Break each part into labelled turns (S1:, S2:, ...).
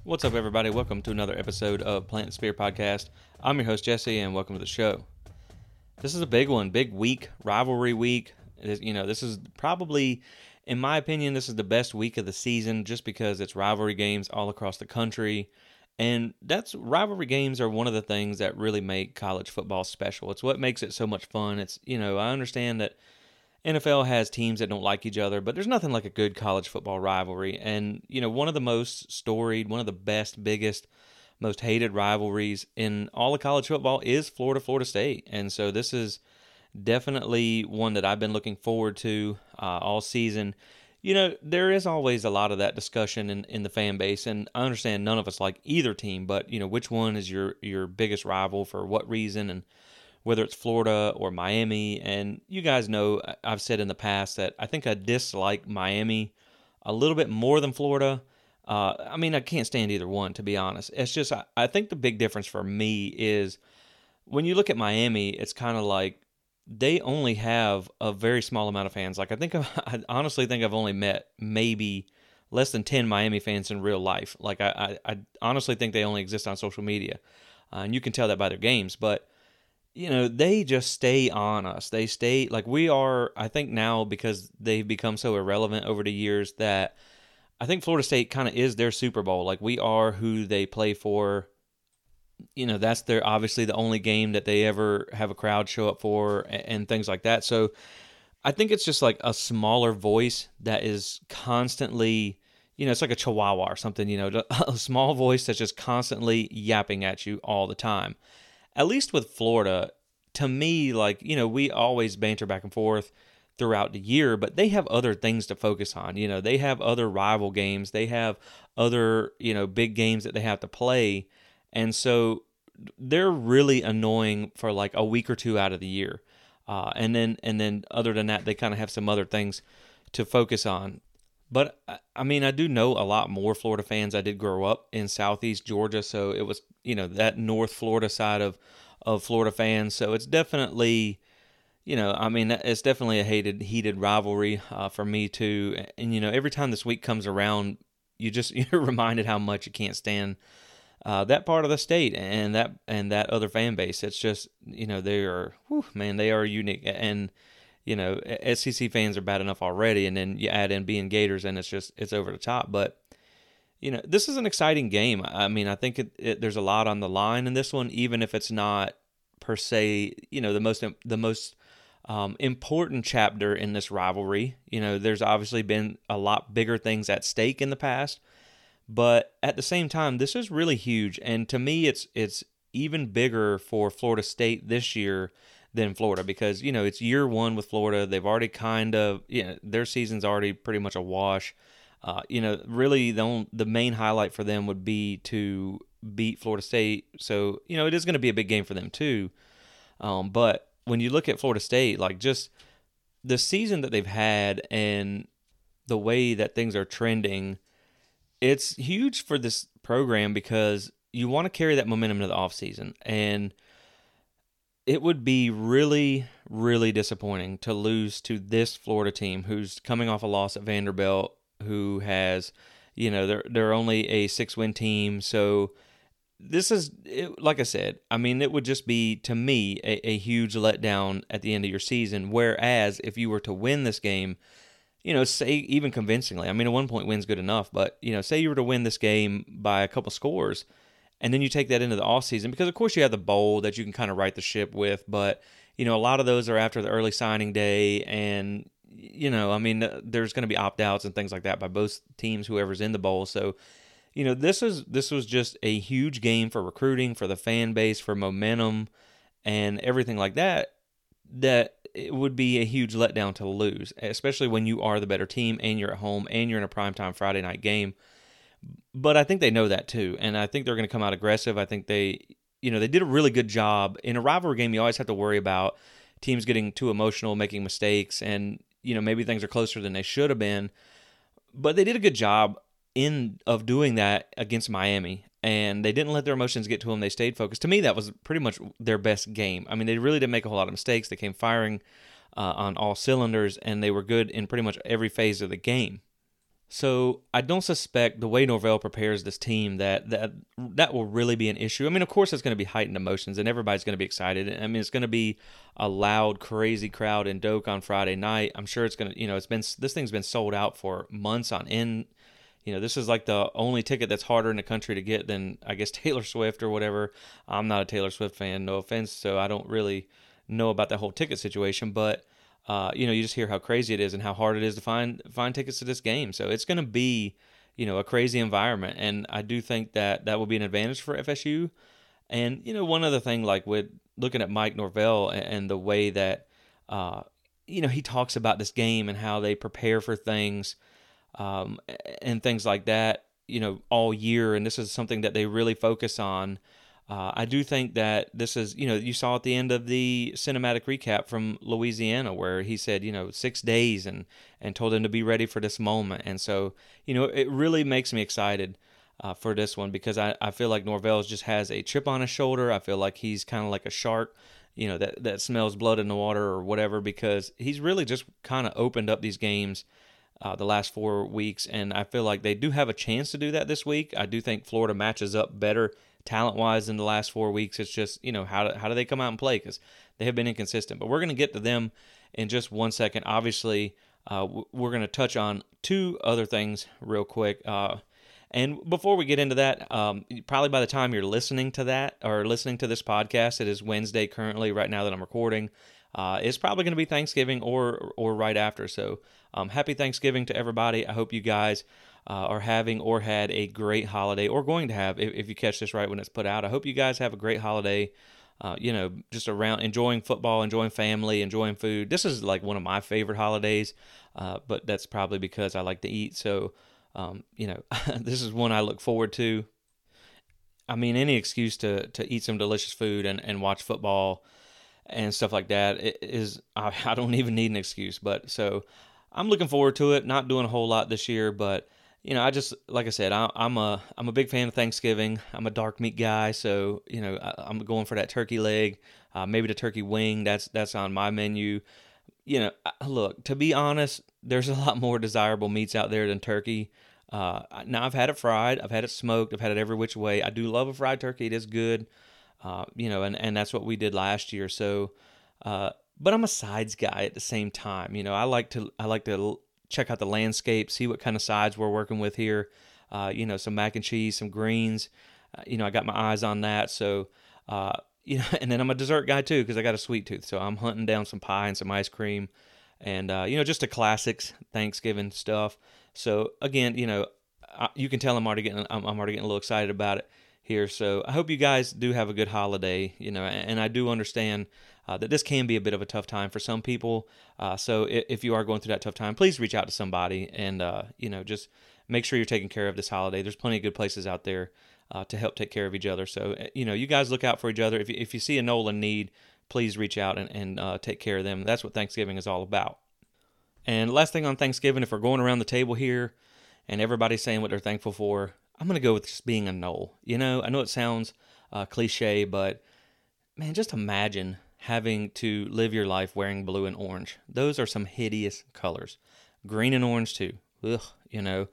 S1: What's up, everybody? Welcome to another episode of Plant and Spear Podcast. I'm your host, Jesse, and welcome to the show. This is a big one, big week, rivalry week. This is probably, in my opinion, this is the best week of the season just because it's rivalry games all across the country. And rivalry games are one of the things that really make college football special. It's what makes it so much fun. I understand that NFL has teams that don't like each other, but there's nothing like a good college football rivalry. And, one of the most storied, one of the best, biggest, most hated rivalries in all of college football is Florida State. And so this is definitely one that I've been looking forward to all season. There is always a lot of that discussion in the fan base, and I understand none of us like either team, but, which one is your biggest rival for what reason, and whether it's Florida or Miami. And you guys know I've said in the past that I think I dislike Miami a little bit more than Florida. I can't stand either one, to be honest. It's just, I think the big difference for me is when you look at Miami, it's kind of like they only have a very small amount of fans. I honestly think I've only met maybe less than 10 Miami fans in real life. I honestly think they only exist on social media. And you can tell that by their games. But they just stay on us. They stay like we are, I think now, because they've become so irrelevant over the years, that I think Florida State kind of is their Super Bowl. Like, we are who they play for. That's their, obviously, the only game that they ever have a crowd show up for and things like that. So I think it's just like a smaller voice that is constantly, it's like a chihuahua or something, a small voice that's just constantly yapping at you all the time. At least with Florida, to me, we always banter back and forth throughout the year, but they have other things to focus on. They have other rival games. They have other, big games that they have to play. And so they're really annoying for like a week or two out of the year. And then other than that, they kind of have some other things to focus on. But I do know a lot more Florida fans. I did grow up in Southeast Georgia, so it was, that North Florida side of Florida fans. So it's definitely, it's definitely a heated rivalry for me too. And, every time this week comes around, you're reminded how much you can't stand that part of the state and that other fan base. It's just, they are, they are unique. And, SEC fans are bad enough already, and then you add in being Gators, and it's over the top. But this is an exciting game. I think there's a lot on the line in this one, even if it's not per se, the most important chapter in this rivalry. There's obviously been a lot bigger things at stake in the past, but at the same time, this is really huge. And to me, it's even bigger for Florida State this year than Florida, because it's year one with Florida. They've already their season's already pretty much a wash. Really the main highlight for them would be to beat Florida State. So it is going to be a big game for them too. But when you look at Florida State, like, just the season that they've had and the way that things are trending, it's huge for this program because you want to carry that momentum into the offseason. And it would be really, really disappointing to lose to this Florida team who's coming off a loss at Vanderbilt, who has, they're only a 6-win team. So this is, like I said, it would just be, to me, a huge letdown at the end of your season. Whereas if you were to win this game, say even convincingly, a 1-point win's good enough, but, say you were to win this game by a couple scores, and then you take that into the offseason, because of course you have the bowl that you can kind of right the ship with, but, a lot of those are after the early signing day, and, there's going to be opt-outs and things like that by both teams, whoever's in the bowl. So, this was just a huge game for recruiting, for the fan base, for momentum, and everything like that, that it would be a huge letdown to lose, especially when you are the better team and you're at home and you're in a primetime Friday night game. But I think they know that too, and I think they're going to come out aggressive. I think they did a really good job. In a rivalry game, you always have to worry about teams getting too emotional, making mistakes, and maybe things are closer than they should have been. But they did a good job of doing that against Miami, and they didn't let their emotions get to them. They stayed focused. To me, that was pretty much their best game. They really didn't make a whole lot of mistakes. They came firing on all cylinders, and they were good in pretty much every phase of the game. So I don't suspect the way Norvell prepares this team that will really be an issue. I mean, of course, it's going to be heightened emotions, and everybody's going to be excited. I mean, it's going to be a loud, crazy crowd in Doak on Friday night. I'm sure it's going to, this thing's been sold out for months on end. This is like the only ticket that's harder in the country to get than, I guess, Taylor Swift or whatever. I'm not a Taylor Swift fan, no offense, so I don't really know about that whole ticket situation, but you just hear how crazy it is and how hard it is to find tickets to this game. So it's going to be, a crazy environment, and I do think that will be an advantage for FSU. And one other thing, like with looking at Mike Norvell and the way that he talks about this game and how they prepare for things, and things like that, all year, and this is something that they really focus on. I do think that this is, you saw at the end of the cinematic recap from Louisiana where he said, 6 days and told them to be ready for this moment. And so, it really makes me excited for this one because I feel like Norvell just has a chip on his shoulder. I feel like he's kind of like a shark, that smells blood in the water or whatever, because he's really just kind of opened up these games the last 4 weeks, and I feel like they do have a chance to do that this week. I do think Florida matches up better talent-wise in the last 4 weeks. It's just, how do they come out and play, because they have been inconsistent. But we're going to get to them in just 1 second. Obviously, we're going to touch on two other things real quick. And before we get into that, probably by the time you're listening to that or listening to this podcast, it is Wednesday currently, right now that I'm recording. It's probably going to be Thanksgiving or right after. So happy Thanksgiving to everybody. I hope you guys are having or had a great holiday, or going to have, if you catch this right when it's put out. I hope you guys have a great holiday, just around enjoying football, enjoying family, enjoying food. This is like one of my favorite holidays, but that's probably because I like to eat. So, this is one I look forward to. I mean, any excuse to eat some delicious food and watch football and stuff like that I don't even need an excuse. But so I'm looking forward to it. Not doing a whole lot this year, but I just, like I said, I'm a big fan of Thanksgiving. I'm a dark meat guy, so I'm going for that turkey leg, maybe the turkey wing. That's on my menu. Look, to be honest, there's a lot more desirable meats out there than turkey. Now I've had it fried, I've had it smoked, I've had it every which way. I do love a fried turkey; it is good. And that's what we did last year. So, but I'm a sides guy at the same time. I like to check out the landscape, see what kind of sides we're working with here. Some mac and cheese, some greens. I got my eyes on that. So, and then I'm a dessert guy too because I got a sweet tooth. So I'm hunting down some pie and some ice cream, and just the classics Thanksgiving stuff. So again, you can tell I'm already getting a little excited about it here. So I hope you guys do have a good holiday, and I do understand that this can be a bit of a tough time for some people. So if you are going through that tough time, please reach out to somebody and, just make sure you're taking care of this holiday. There's plenty of good places out there to help take care of each other. So, you guys look out for each other. If you see a Nola in need, please reach out and take care of them. That's what Thanksgiving is all about. And last thing on Thanksgiving, if we're going around the table here and everybody's saying what they're thankful for, I'm going to go with just being a Nole. I know it sounds cliche, but man, just imagine having to live your life wearing blue and orange. Those are some hideous colors. Green and orange too. Ugh.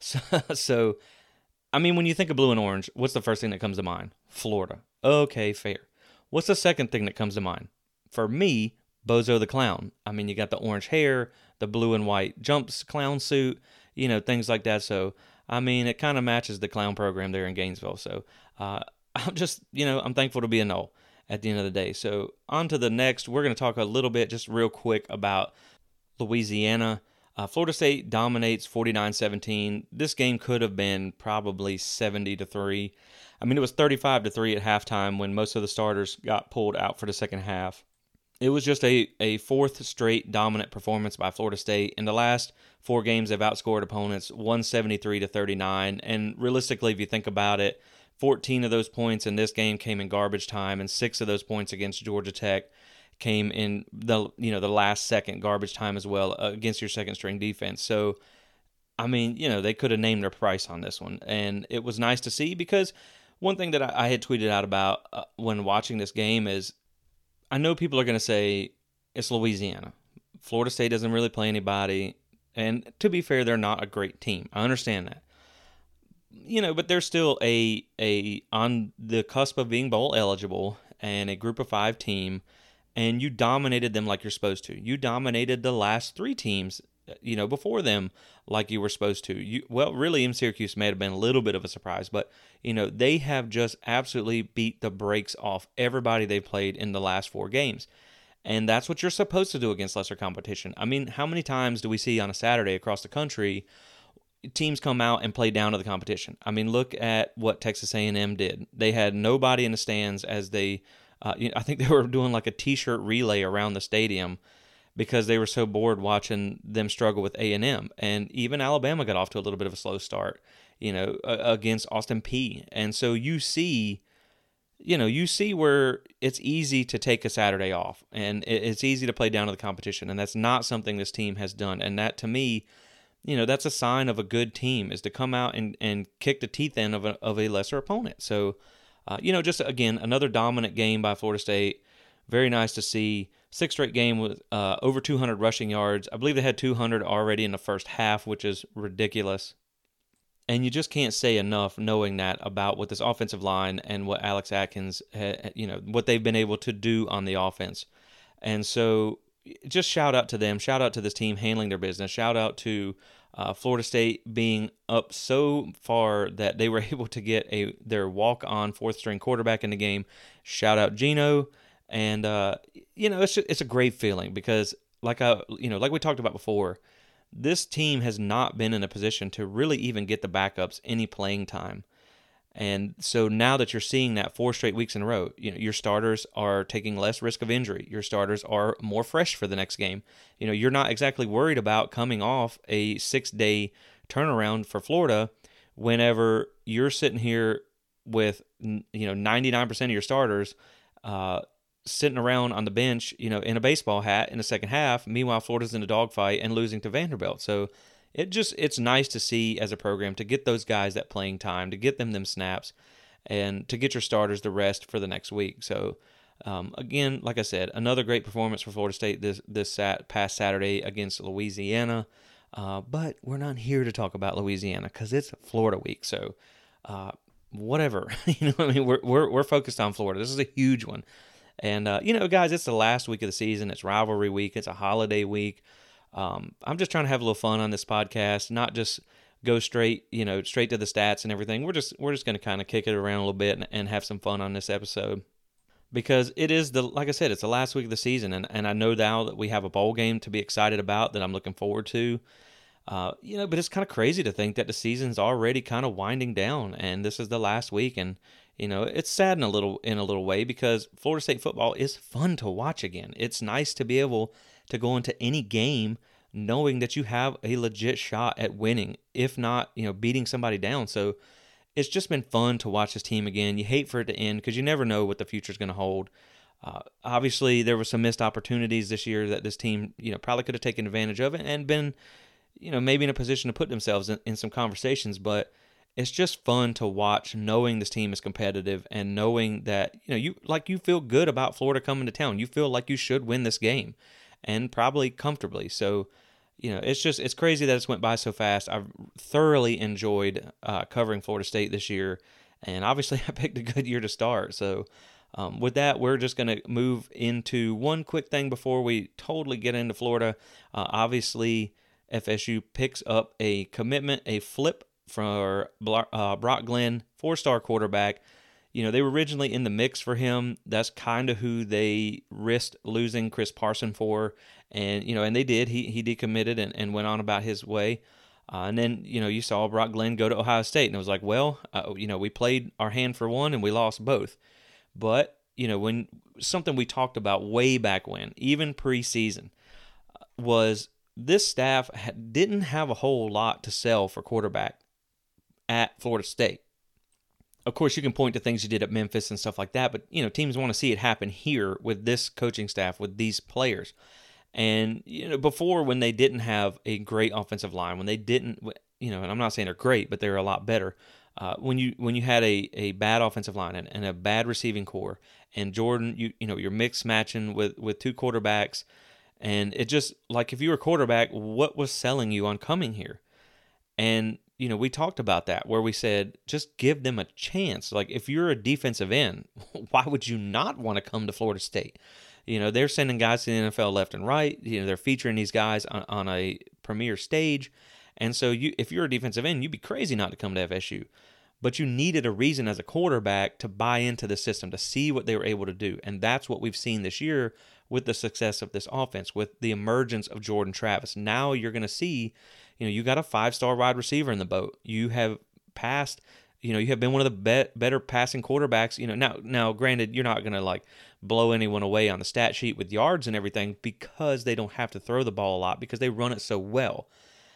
S1: So, I mean, when you think of blue and orange, what's the first thing that comes to mind? Florida. Okay, fair. What's the second thing that comes to mind? For me, Bozo the Clown. I mean, you got the orange hair, the blue and white clown suit, things like that. So, I mean, it kind of matches the clown program there in Gainesville. So, I'm just, I'm thankful to be a Nole at the end of the day. So, on to the next. We're going to talk a little bit, just real quick, about Louisiana. Florida State dominates 49-17. This game could have been probably 70-3. I mean, it was 35-3 at halftime when most of the starters got pulled out for the second half. It was just a fourth straight dominant performance by Florida State. In the last 4 games, they've outscored opponents 173-39. And realistically, if you think about it, 14 of those points in this game came in garbage time, and 6 of those points against Georgia Tech came in the last second garbage time as well against your second string defense. So, I mean, they could have named their price on this one, and it was nice to see, because one thing that I had tweeted out about when watching this game is, I know people are going to say it's Louisiana. Florida State doesn't really play anybody. And to be fair, they're not a great team. I understand that. But they're still a on the cusp of being bowl eligible and a group of 5 team, and you dominated them like you're supposed to. You dominated the last 3 teams, before them like you were supposed to. Really, in Syracuse may have been a little bit of a surprise, but they have just absolutely beat the brakes off everybody they've played in the last 4 games. And that's what you're supposed to do against lesser competition. I mean, how many times do we see on a Saturday across the country teams come out and play down to the competition? I mean, look at what Texas A&M did. They had nobody in the stands as they, I think they were doing like a T-shirt relay around the stadium because they were so bored watching them struggle with A&M. And even Alabama got off to a little bit of a slow start, against Austin Peay. And so you see where it's easy to take a Saturday off, and it's easy to play down to the competition, and that's not something this team has done. And that, to me, that's a sign of a good team, is to come out and kick the teeth in of a lesser opponent. So, just, again, another dominant game by Florida State. Very nice to see. 6th straight game with over 200 rushing yards. I believe they had 200 already in the first half, which is ridiculous. And you just can't say enough knowing that about what this offensive line and what Alex Atkins, what they've been able to do on the offense. And so just shout out to them. Shout out to this team handling their business. Shout out to Florida State being up so far that they were able to get their walk-on 4th-string quarterback in the game. Shout out Geno. And, it's a great feeling because like we talked about before, this team has not been in a position to really even get the backups any playing time. And so now that you're seeing that 4 straight weeks in a row, your starters are taking less risk of injury. Your starters are more fresh for the next game. You're not exactly worried about coming off a 6-day turnaround for Florida whenever you're sitting here with 99% of your starters sitting around on the bench, in a baseball hat in the second half. Meanwhile, Florida's in a dogfight and losing to Vanderbilt. So it's nice to see as a program to get those guys that playing time, to get them snaps, and to get your starters the rest for the next week. So again, like I said, another great performance for Florida State this past Saturday against Louisiana. But we're not here to talk about Louisiana because it's Florida week. So whatever, we're focused on Florida. This is a huge one. And, guys, it's the last week of the season. It's rivalry week. It's a holiday week. I'm just trying to have a little fun on this podcast, not just go straight to the stats and everything. We're just going to kind of kick it around a little bit and have some fun on this episode because it is like I said, it's the last week of the season. And I know now that we have a bowl game to be excited about that I'm looking forward to. But it's kind of crazy to think that the season's already kind of winding down and this is the last week. And, it's sad in a little way because Florida State football is fun to watch again. It's nice to be able to go into any game knowing that you have a legit shot at winning, if not, beating somebody down. So it's just been fun to watch this team again. You hate for it to end because you never know what the future's going to hold. Obviously, there were some missed opportunities this year that this team, probably could have taken advantage of it and been, maybe in a position to put themselves in some conversations, but it's just fun to watch knowing this team is competitive and knowing that, you feel good about Florida coming to town. You feel like you should win this game and probably comfortably. So, it's crazy that it's went by so fast. I've thoroughly enjoyed covering Florida State this year. And obviously I picked a good year to start. So with that, we're just going to move into one quick thing before we totally get into Florida. Obviously, FSU picks up a commitment, a flip for Brock Glenn, 4-star quarterback. They were originally in the mix for him. That's kind of who they risked losing Chris Parson for. And, and they did. He decommitted and went on about his way. And then, you saw Brock Glenn go to Ohio State. And it was like, well, we played our hand for one and we lost both. But, when something we talked about way back when, even preseason, was this staff didn't have a whole lot to sell for quarterback at Florida State. Of course, you can point to things you did at Memphis and stuff like that, but, teams want to see it happen here with this coaching staff, with these players. And, before, when they didn't have a great offensive line, when they didn't, and I'm not saying they're great, but they're a lot better. When you had a bad offensive line and a bad receiving core, and Jordan, you're mix matching with 2 quarterbacks, And it just, like, if you were a quarterback, what was selling you on coming here? And, we talked about that where we said, just give them a chance. Like, if you're a defensive end, why would you not want to come to Florida State? They're sending guys to the NFL left and right. They're featuring these guys on a premier stage. And so if you're a defensive end, you'd be crazy not to come to FSU. But you needed a reason as a quarterback to buy into the system, to see what they were able to do. And that's what we've seen this year with the success of this offense, with the emergence of Jordan Travis. Now you're going to see, you got a 5-star wide receiver in the boat. You have passed, you have been one of the better passing quarterbacks. Now granted, you're not going to like blow anyone away on the stat sheet with yards and everything because they don't have to throw the ball a lot because they run it so well.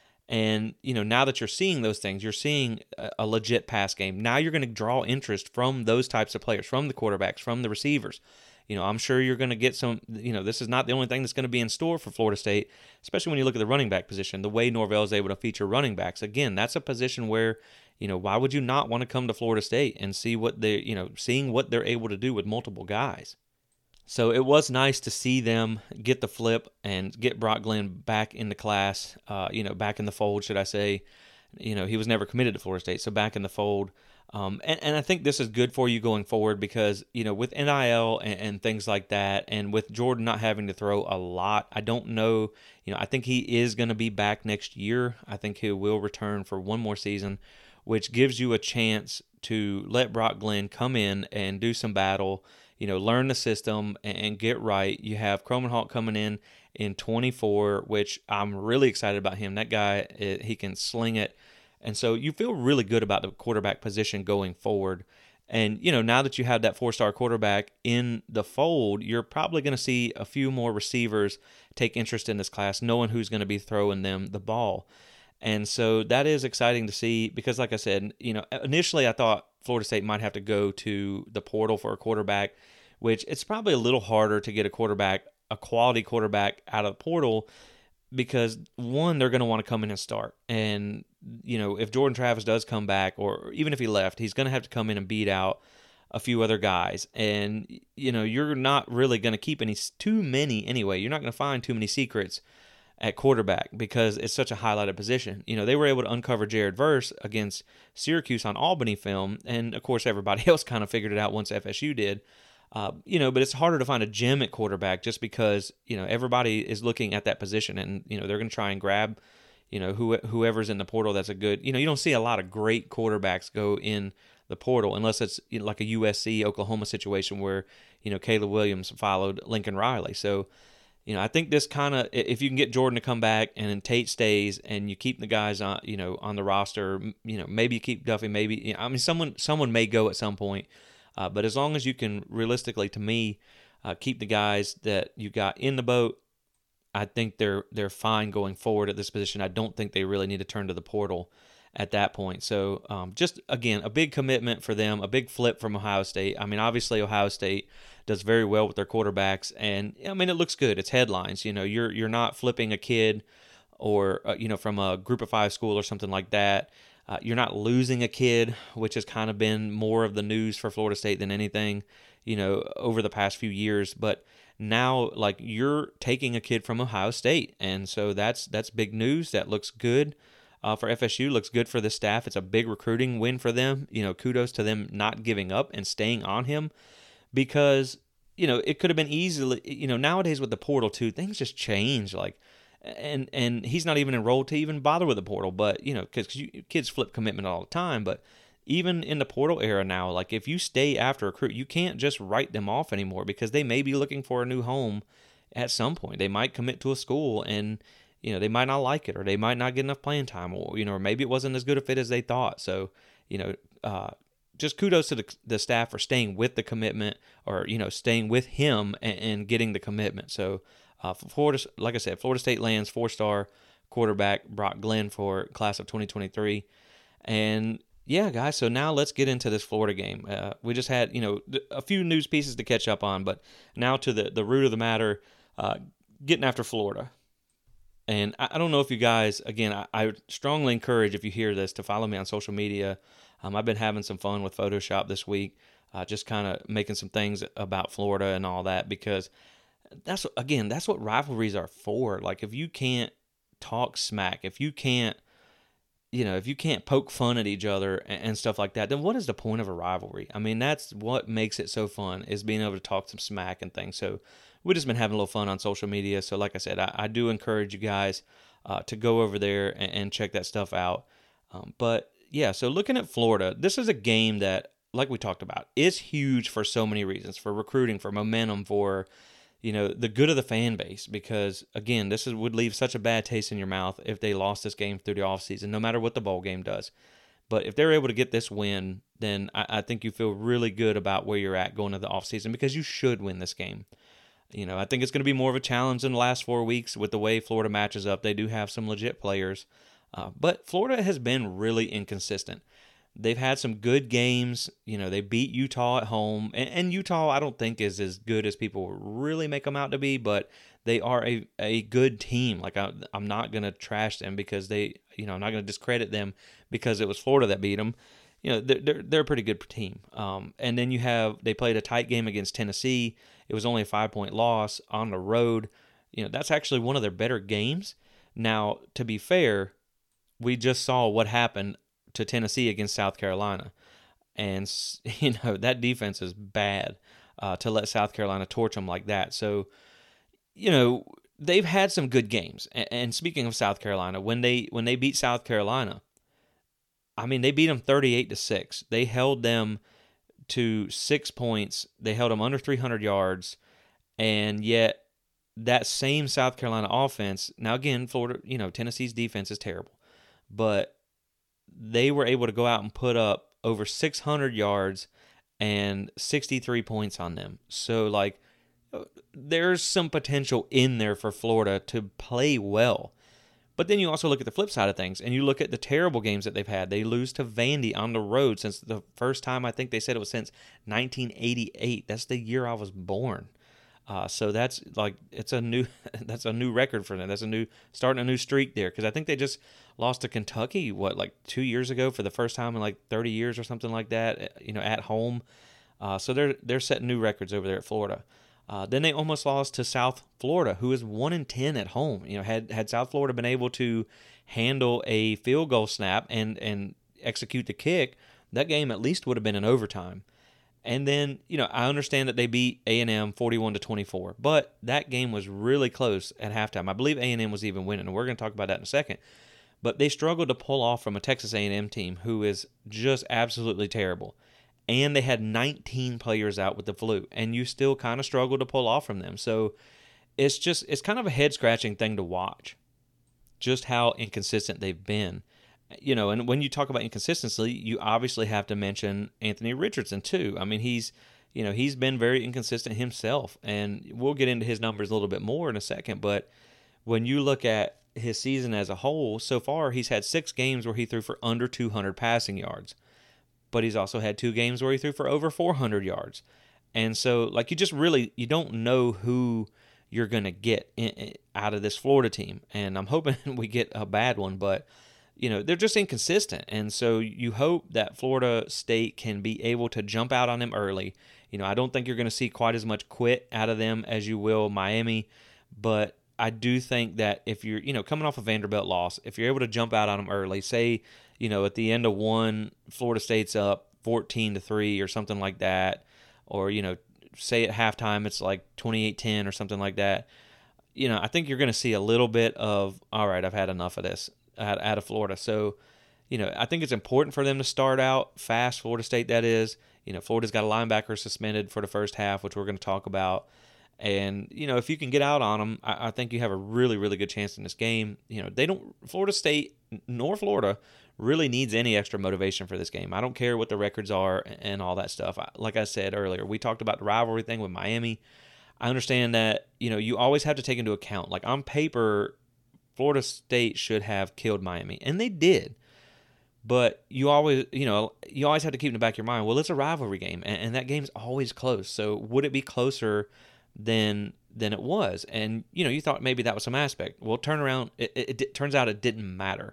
S1: And, now that you're seeing those things, you're seeing a legit pass game. Now you're going to draw interest from those types of players, from the quarterbacks, from the receivers. I'm sure you're going to get some, this is not the only thing that's going to be in store for Florida State, especially when you look at the running back position, the way Norvell is able to feature running backs. Again, that's a position where, why would you not want to come to Florida State and see what seeing what they're able to do with multiple guys? So it was nice to see them get the flip and get Brock Glenn back in the class, back in the fold, should I say. He was never committed to Florida State, so back in the fold. And I think this is good for you going forward because, with NIL and things like that, and with Jordan not having to throw a lot, I don't know, I think he is going to be back next year. I think he will return for one more season, which gives you a chance to let Brock Glenn come in and do some battle, learn the system and get right. You have Kromenhoek coming in 24, which I'm really excited about him. That guy, he can sling it. And so you feel really good about the quarterback position going forward. And, now that you have that 4-star quarterback in the fold, you're probably going to see a few more receivers take interest in this class, knowing who's going to be throwing them the ball. And so that is exciting to see because, like I said, initially I thought Florida State might have to go to the portal for a quarterback, which it's probably a little harder to get a quality quarterback out of the portal because, one, they're going to want to come in and start. And, if Jordan Travis does come back, or even if he left, he's going to have to come in and beat out a few other guys. And, you're not really going to keep too many anyway. You're not going to find too many secrets at quarterback because it's such a highlighted position. They were able to uncover Jared Verse against Syracuse on Albany film, and of course everybody else kind of figured it out once FSU did. But it's harder to find a gem at quarterback just because, everybody is looking at that position and, they're going to try and grab, whoever's in the portal that's a good, you don't see a lot of great quarterbacks go in the portal unless it's like a USC Oklahoma situation where, Caleb Williams followed Lincoln Riley. So, I think this kind of, if you can get Jordan to come back and then Tate stays and you keep the guys on, on the roster, maybe you keep Duffy, maybe, someone may go at some point. But as long as you can realistically, to me, keep the guys that you got in the boat, I think they're fine going forward at this position. I don't think they really need to turn to the portal at that point. So just, again, a big commitment for them, a big flip from Ohio State. I mean, obviously Ohio State does very well with their quarterbacks, and I mean, it looks good. It's headlines. You're not flipping a kid or, from a group of 5 school or something like that. You're not losing a kid, which has kind of been more of the news for Florida State than anything, over the past few years. But now, like, you're taking a kid from Ohio State, and so that's big news. That looks good for FSU. Looks good for the staff. It's a big recruiting win for them. Kudos to them not giving up and staying on him because it could have been easily. Nowadays with the portal too, things just change. Like. And he's not even enrolled to even bother with the portal, but because kids flip commitment all the time. But even in the portal era now, like if you stay after a recruit, you can't just write them off anymore because they may be looking for a new home at some point. They might commit to a school and they might not like it, or they might not get enough playing time, or or maybe it wasn't as good a fit as they thought. So just kudos to the staff for staying with the commitment, or staying with him and getting the commitment. So. For Florida, like I said, Florida State lands 4-star quarterback Brock Glenn for class of 2023. And yeah, guys, so now let's get into this Florida game. We just had, a few news pieces to catch up on, but now to the root of the matter, getting after Florida. And I don't know if you guys, again, I strongly encourage, if you hear this, to follow me on social media. I've been having some fun with Photoshop this week, just kind of making some things about Florida and all that, because That's what rivalries are for. Like, if you can't talk smack, if you can't poke fun at each other and stuff like that, then what is the point of a rivalry? I mean, that's what makes it so fun, is being able to talk some smack and things. So we've just been having a little fun on social media. So like I said, I do encourage you guys to go over there and check that stuff out. But yeah, so looking at Florida, this is a game that, like we talked about, is huge for so many reasons: for recruiting, for momentum, for the good of the fan base. Because again, would leave such a bad taste in your mouth if they lost this game through the offseason, no matter what the bowl game does. But if they're able to get this win, then I think you feel really good about where you're at going into the offseason, because you should win this game. I think it's going to be more of a challenge in the last 4 weeks with the way Florida matches up. They do have some legit players, but Florida has been really inconsistent. They've had some good games. They beat Utah at home, and Utah I don't think is as good as people really make them out to be, but they are a good team. Like, I'm not going to trash them because I'm not going to discredit them because it was Florida that beat them. They're a pretty good team. And then they played a tight game against Tennessee. It was only a 5-point loss on the road. That's actually one of their better games. Now, to be fair, we just saw what happened to Tennessee against South Carolina. And, that defense is bad to let South Carolina torch them like that. So, they've had some good games. And speaking of South Carolina, when they beat South Carolina, I mean, they beat them 38-6. They held them to 6 points. They held them under 300 yards. And yet that same South Carolina offense, now again, Florida, Tennessee's defense is terrible, but they were able to go out and put up over 600 yards and 63 points on them. So, like, there's some potential in there for Florida to play well. But then you also look at the flip side of things, and you look at the terrible games that they've had. They lose to Vandy on the road since the first time, I think they said it was since 1988. That's the year I was born. So that's that's a new record for them. That's starting a new streak there, because I think they just lost to Kentucky 2 years ago for the first time in 30 years or something like that. At home. So they're setting new records over there at Florida. Then they almost lost to South Florida, who is 1-10 at home. Had South Florida been able to handle a field goal snap and execute the kick, that game at least would have been in overtime. And then, I understand that they beat A&M 41-24, but that game was really close at halftime. I believe A&M was even winning, and we're going to talk about that in a second. But they struggled to pull off from a Texas A&M team who is just absolutely terrible. And they had 19 players out with the flu, and you still kind of struggle to pull off from them. So it's kind of a head-scratching thing to watch, just how inconsistent they've been. And when you talk about inconsistency, you obviously have to mention Anthony Richardson too. I mean, he's been very inconsistent himself, and we'll get into his numbers a little bit more in a second. But when you look at his season as a whole, so far he's had 6 games where he threw for under 200 passing yards. But he's also had 2 games where he threw for over 400 yards. And so, you don't know who you're going to get out of this Florida team. And I'm hoping we get a bad one, but, they're just inconsistent. And so you hope that Florida State can be able to jump out on them early. I don't think you're going to see quite as much quit out of them as you will Miami, but I do think that if you're, coming off a Vanderbilt loss, if you're able to jump out on them early, say, at the end of one, Florida State's up 14-3 or something like that, or, say at halftime it's 28-10 or something like that, I think you're going to see a little bit of, all right, I've had enough of this out of Florida. So, I think it's important for them to start out fast, Florida State that is. Florida's got a linebacker suspended for the first half, which we're going to talk about. And, if you can get out on them, I think you have a really, really good chance in this game. Florida State nor Florida really needs any extra motivation for this game. I don't care what the records are and all that stuff. Like I said earlier, we talked about the rivalry thing with Miami. I understand that, you always have to take into account, on paper, Florida State should have killed Miami, and they did. But you always have to keep in the back of your mind, well, it's a rivalry game, and that game's always close. So would it be closer than it was? And, you thought maybe that was some aspect. Well, it turns out it didn't matter.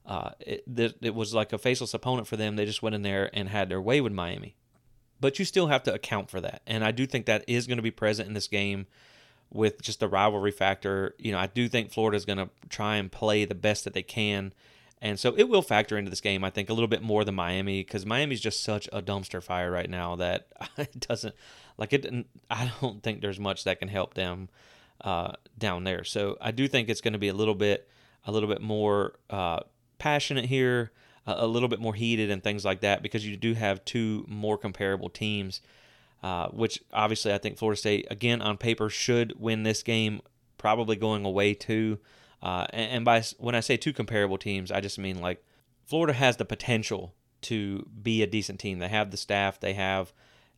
S1: It was like a faceless opponent for them. They just went in there and had their way with Miami. But you still have to account for that. And I do think that is going to be present in this game with just the rivalry factor, I do think Florida is going to try and play the best that they can. And so it will factor into this game, I think, a little bit more than Miami, because Miami's just such a dumpster fire right now that it doesn't, I don't think there's much that can help them down there. So I do think it's going to be a little bit more passionate here, a little bit more heated and things like that, because you do have two more comparable teams, which obviously I think Florida State, again, on paper, should win this game, probably going away too. And by when I say two comparable teams, I just mean like Florida has the potential to be a decent team. They have the staff, they have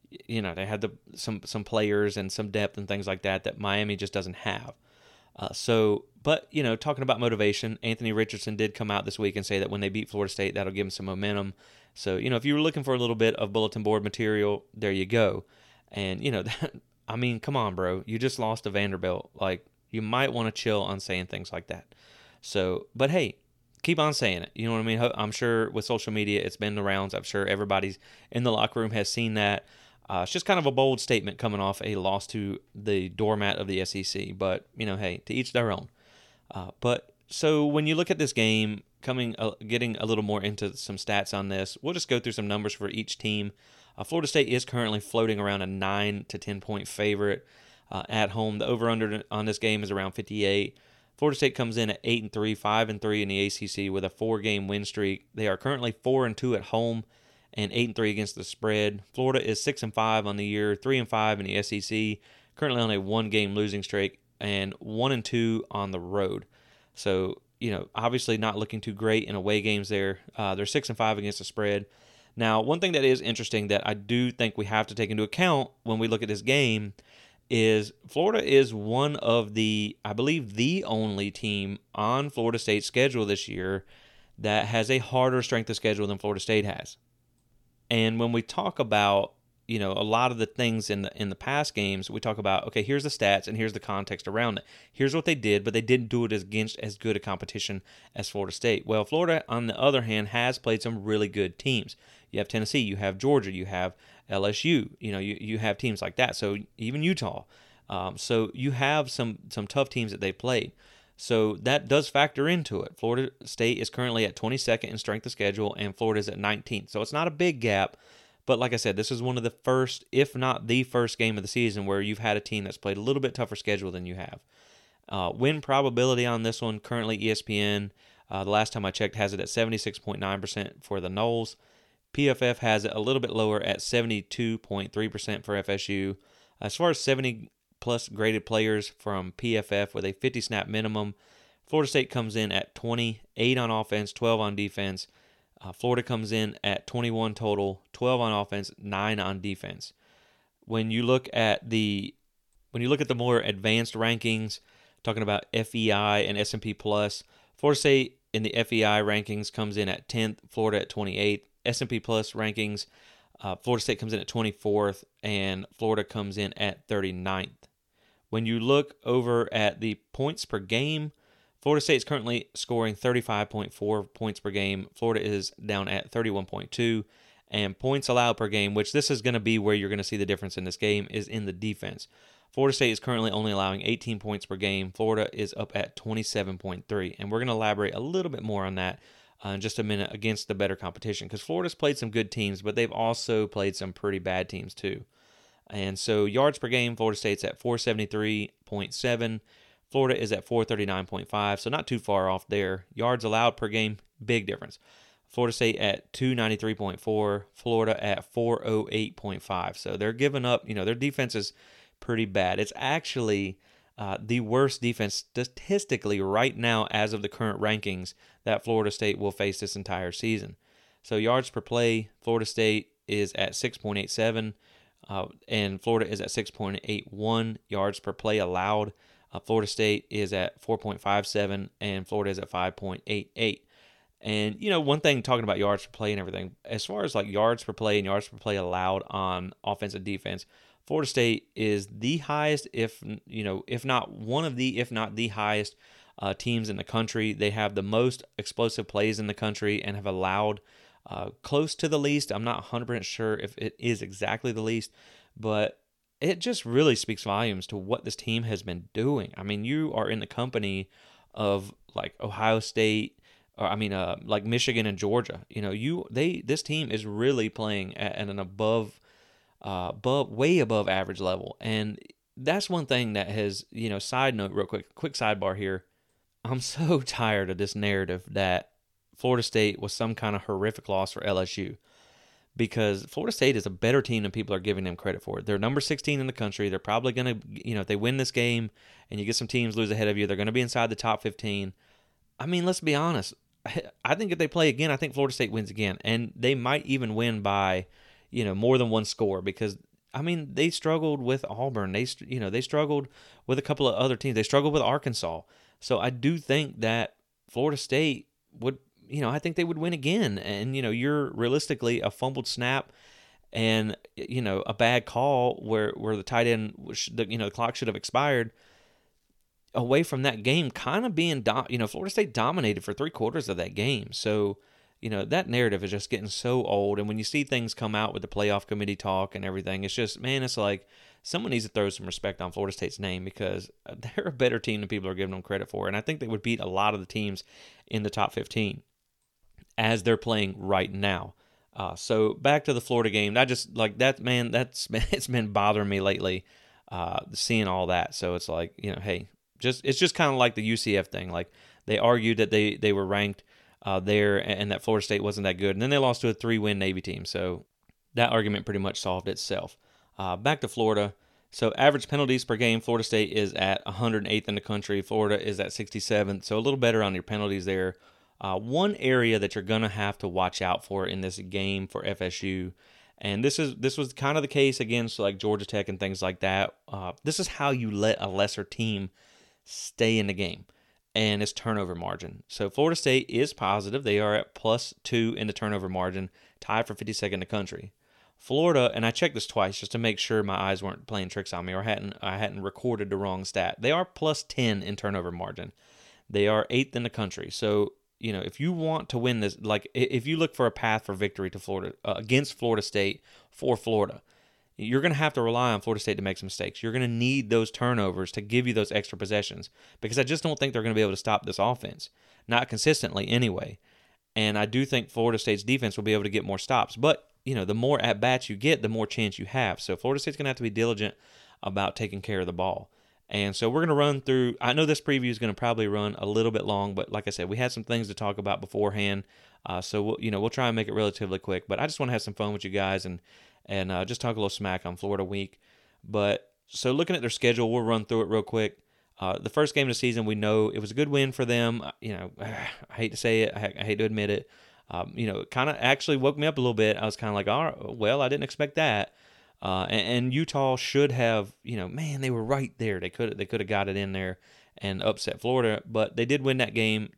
S1: some players and some depth and things like that Miami just doesn't have. But talking about motivation, Anthony Richardson did come out this week and say that when they beat Florida State, that'll give them some momentum. So, if you were looking for a little bit of bulletin board material, there you go. And, I mean, come on, bro. You just lost to Vanderbilt. Like, you might want to chill on saying things like that. So, but hey, keep on saying it. You know what I mean? I'm sure with social media, it's been the rounds. I'm sure everybody's in the locker room has seen that. It's just kind of a bold statement coming off a loss to the doormat of the SEC. But, hey, to each their own. But so when you look at this game, getting a little more into some stats on this, we'll just go through some numbers for each team. Florida State is currently floating around a 9 to 10 point favorite at home. The over/under on this game is around 58. Florida State comes in at 8-3, 5-3 in the ACC with a 4-game win streak. They are currently 4-2 at home and 8-3 against the spread. Florida is 6-5 on the year, 3-5 in the SEC. Currently on a 1-game losing streak and 1-2 on the road. So, obviously not looking too great in away games there. They're 6-5 against the spread. Now, one thing that is interesting that I do think we have to take into account when we look at this game is Florida is one of I believe the only team on Florida State's schedule this year that has a harder strength of schedule than Florida State has. And when we talk about, a lot of the things in the past games, we talk about, okay, here's the stats and here's the context around it. Here's what they did, but they didn't do it against as good a competition as Florida State. Well, Florida, on the other hand, has played some really good teams. You have Tennessee, you have Georgia, you have LSU, you have teams like that. So even Utah. So you have some tough teams that they played. So that does factor into it. Florida State is currently at 22nd in strength of schedule, and Florida is at 19th. So it's not a big gap. But like I said, this is one of the first, if not the first game of the season where you've had a team that's played a little bit tougher schedule than you have. Win probability on this one, currently ESPN, the last time I checked, has it at 76.9% for the Noles. PFF has it a little bit lower at 72.3% for FSU. As far as 70-plus graded players from PFF with a 50-snap minimum, Florida State comes in at 28 on offense, 12 on defense. Florida comes in at 21 total, 12 on offense, 9 on defense. When you look at the more advanced rankings, talking about FEI and S&P Plus, Florida State in the FEI rankings comes in at 10th, Florida at 28th. S&P Plus rankings, Florida State comes in at 24th, and Florida comes in at 39th. When you look over at the points per game, Florida State is currently scoring 35.4 points per game. Florida is down at 31.2. And points allowed per game, which this is going to be where you're going to see the difference in this game, is in the defense. Florida State is currently only allowing 18 points per game. Florida is up at 27.3. And we're going to elaborate a little bit more on that in just a minute against the better competition, because Florida's played some good teams, but they've also played some pretty bad teams too. And so yards per game, Florida State's at 473.7. Florida is at 439.5, so not too far off there. Yards allowed per game, big difference. Florida State at 293.4, Florida at 408.5. So they're giving up, their defense is pretty bad. It's actually the worst defense statistically right now as of the current rankings that Florida State will face this entire season. So yards per play, Florida State is at 6.87, and Florida is at 6.81 yards per play allowed. Florida State is at 4.57, and Florida is at 5.88. And, one thing talking about yards per play and everything, as far as like yards per play and yards per play allowed on offense and defense, Florida State is the highest, if not one of the, if not the highest teams in the country. They have the most explosive plays in the country and have allowed close to the least. I'm not 100% sure if it is exactly the least, but it just really speaks volumes to what this team has been doing. I mean, you are in the company of like Ohio State, or like Michigan and Georgia. This team is really playing at an way above average level, and that's one thing that has, side note, real quick sidebar here. I'm so tired of this narrative that Florida State was some kind of horrific loss for LSU, because Florida State is a better team than people are giving them credit for. They're number 16 in the country. They're probably going to, if they win this game and you get some teams lose ahead of you, they're going to be inside the top 15. I mean, let's be honest. I think if they play again, I think Florida State wins again. And they might even win by, more than one score, because, I mean, they struggled with Auburn. They struggled with a couple of other teams. They struggled with Arkansas. So I do think that Florida State would, I think they would win again. And, you're realistically a fumbled snap and, a bad call where the tight end, the clock should have expired, away from that game kind of being, Florida State dominated for 3/4 of that game. So, that narrative is just getting so old. And when you see things come out with the playoff committee talk and everything, it's just, man, it's like someone needs to throw some respect on Florida State's name, because they're a better team than people are giving them credit for. And I think they would beat a lot of the teams in the top 15 as they're playing right now. So back to the Florida game. I just like that, man. It's been bothering me lately, seeing all that. So it's like, hey, it's just kind of like the UCF thing. Like, they argued that they were ranked there, and that Florida State wasn't that good, and then they lost to a 3-win Navy team. So that argument pretty much solved itself. Back to Florida. So average penalties per game, Florida State is at 108th in the country. Florida is at 67th. So a little better on your penalties there. One area that you're going to have to watch out for in this game for FSU, and this was kind of the case against like Georgia Tech and things like that. This is how you let a lesser team stay in the game, and it's turnover margin. So Florida State is positive. They are at +2 in the turnover margin, tied for 52nd in the country. Florida, and I checked this twice just to make sure my eyes weren't playing tricks on me, or I hadn't recorded the wrong stat. They are +10 in turnover margin. They are 8th in the country. So, if you want to win this, like if you look for a path for victory to Florida against Florida State for Florida, you're going to have to rely on Florida State to make some mistakes. You're going to need those turnovers to give you those extra possessions, because I just don't think they're going to be able to stop this offense, not consistently anyway. And I do think Florida State's defense will be able to get more stops. But, the more at-bats you get, the more chance you have. So Florida State's going to have to be diligent about taking care of the ball. And so we're going to run through, I know this preview is going to probably run a little bit long, but like I said, we had some things to talk about beforehand. So we'll try and make it relatively quick. But I just want to have some fun with you guys and just talk a little smack on Florida week. But so looking at their schedule, we'll run through it real quick. The first game of the season, we know it was a good win for them. I hate to say it, I hate to admit it. It kind of actually woke me up a little bit. I was kind of like, all right, well, I didn't expect that. And Utah should have, man, they were right there. They could have got it in there and upset Florida, but they did win that game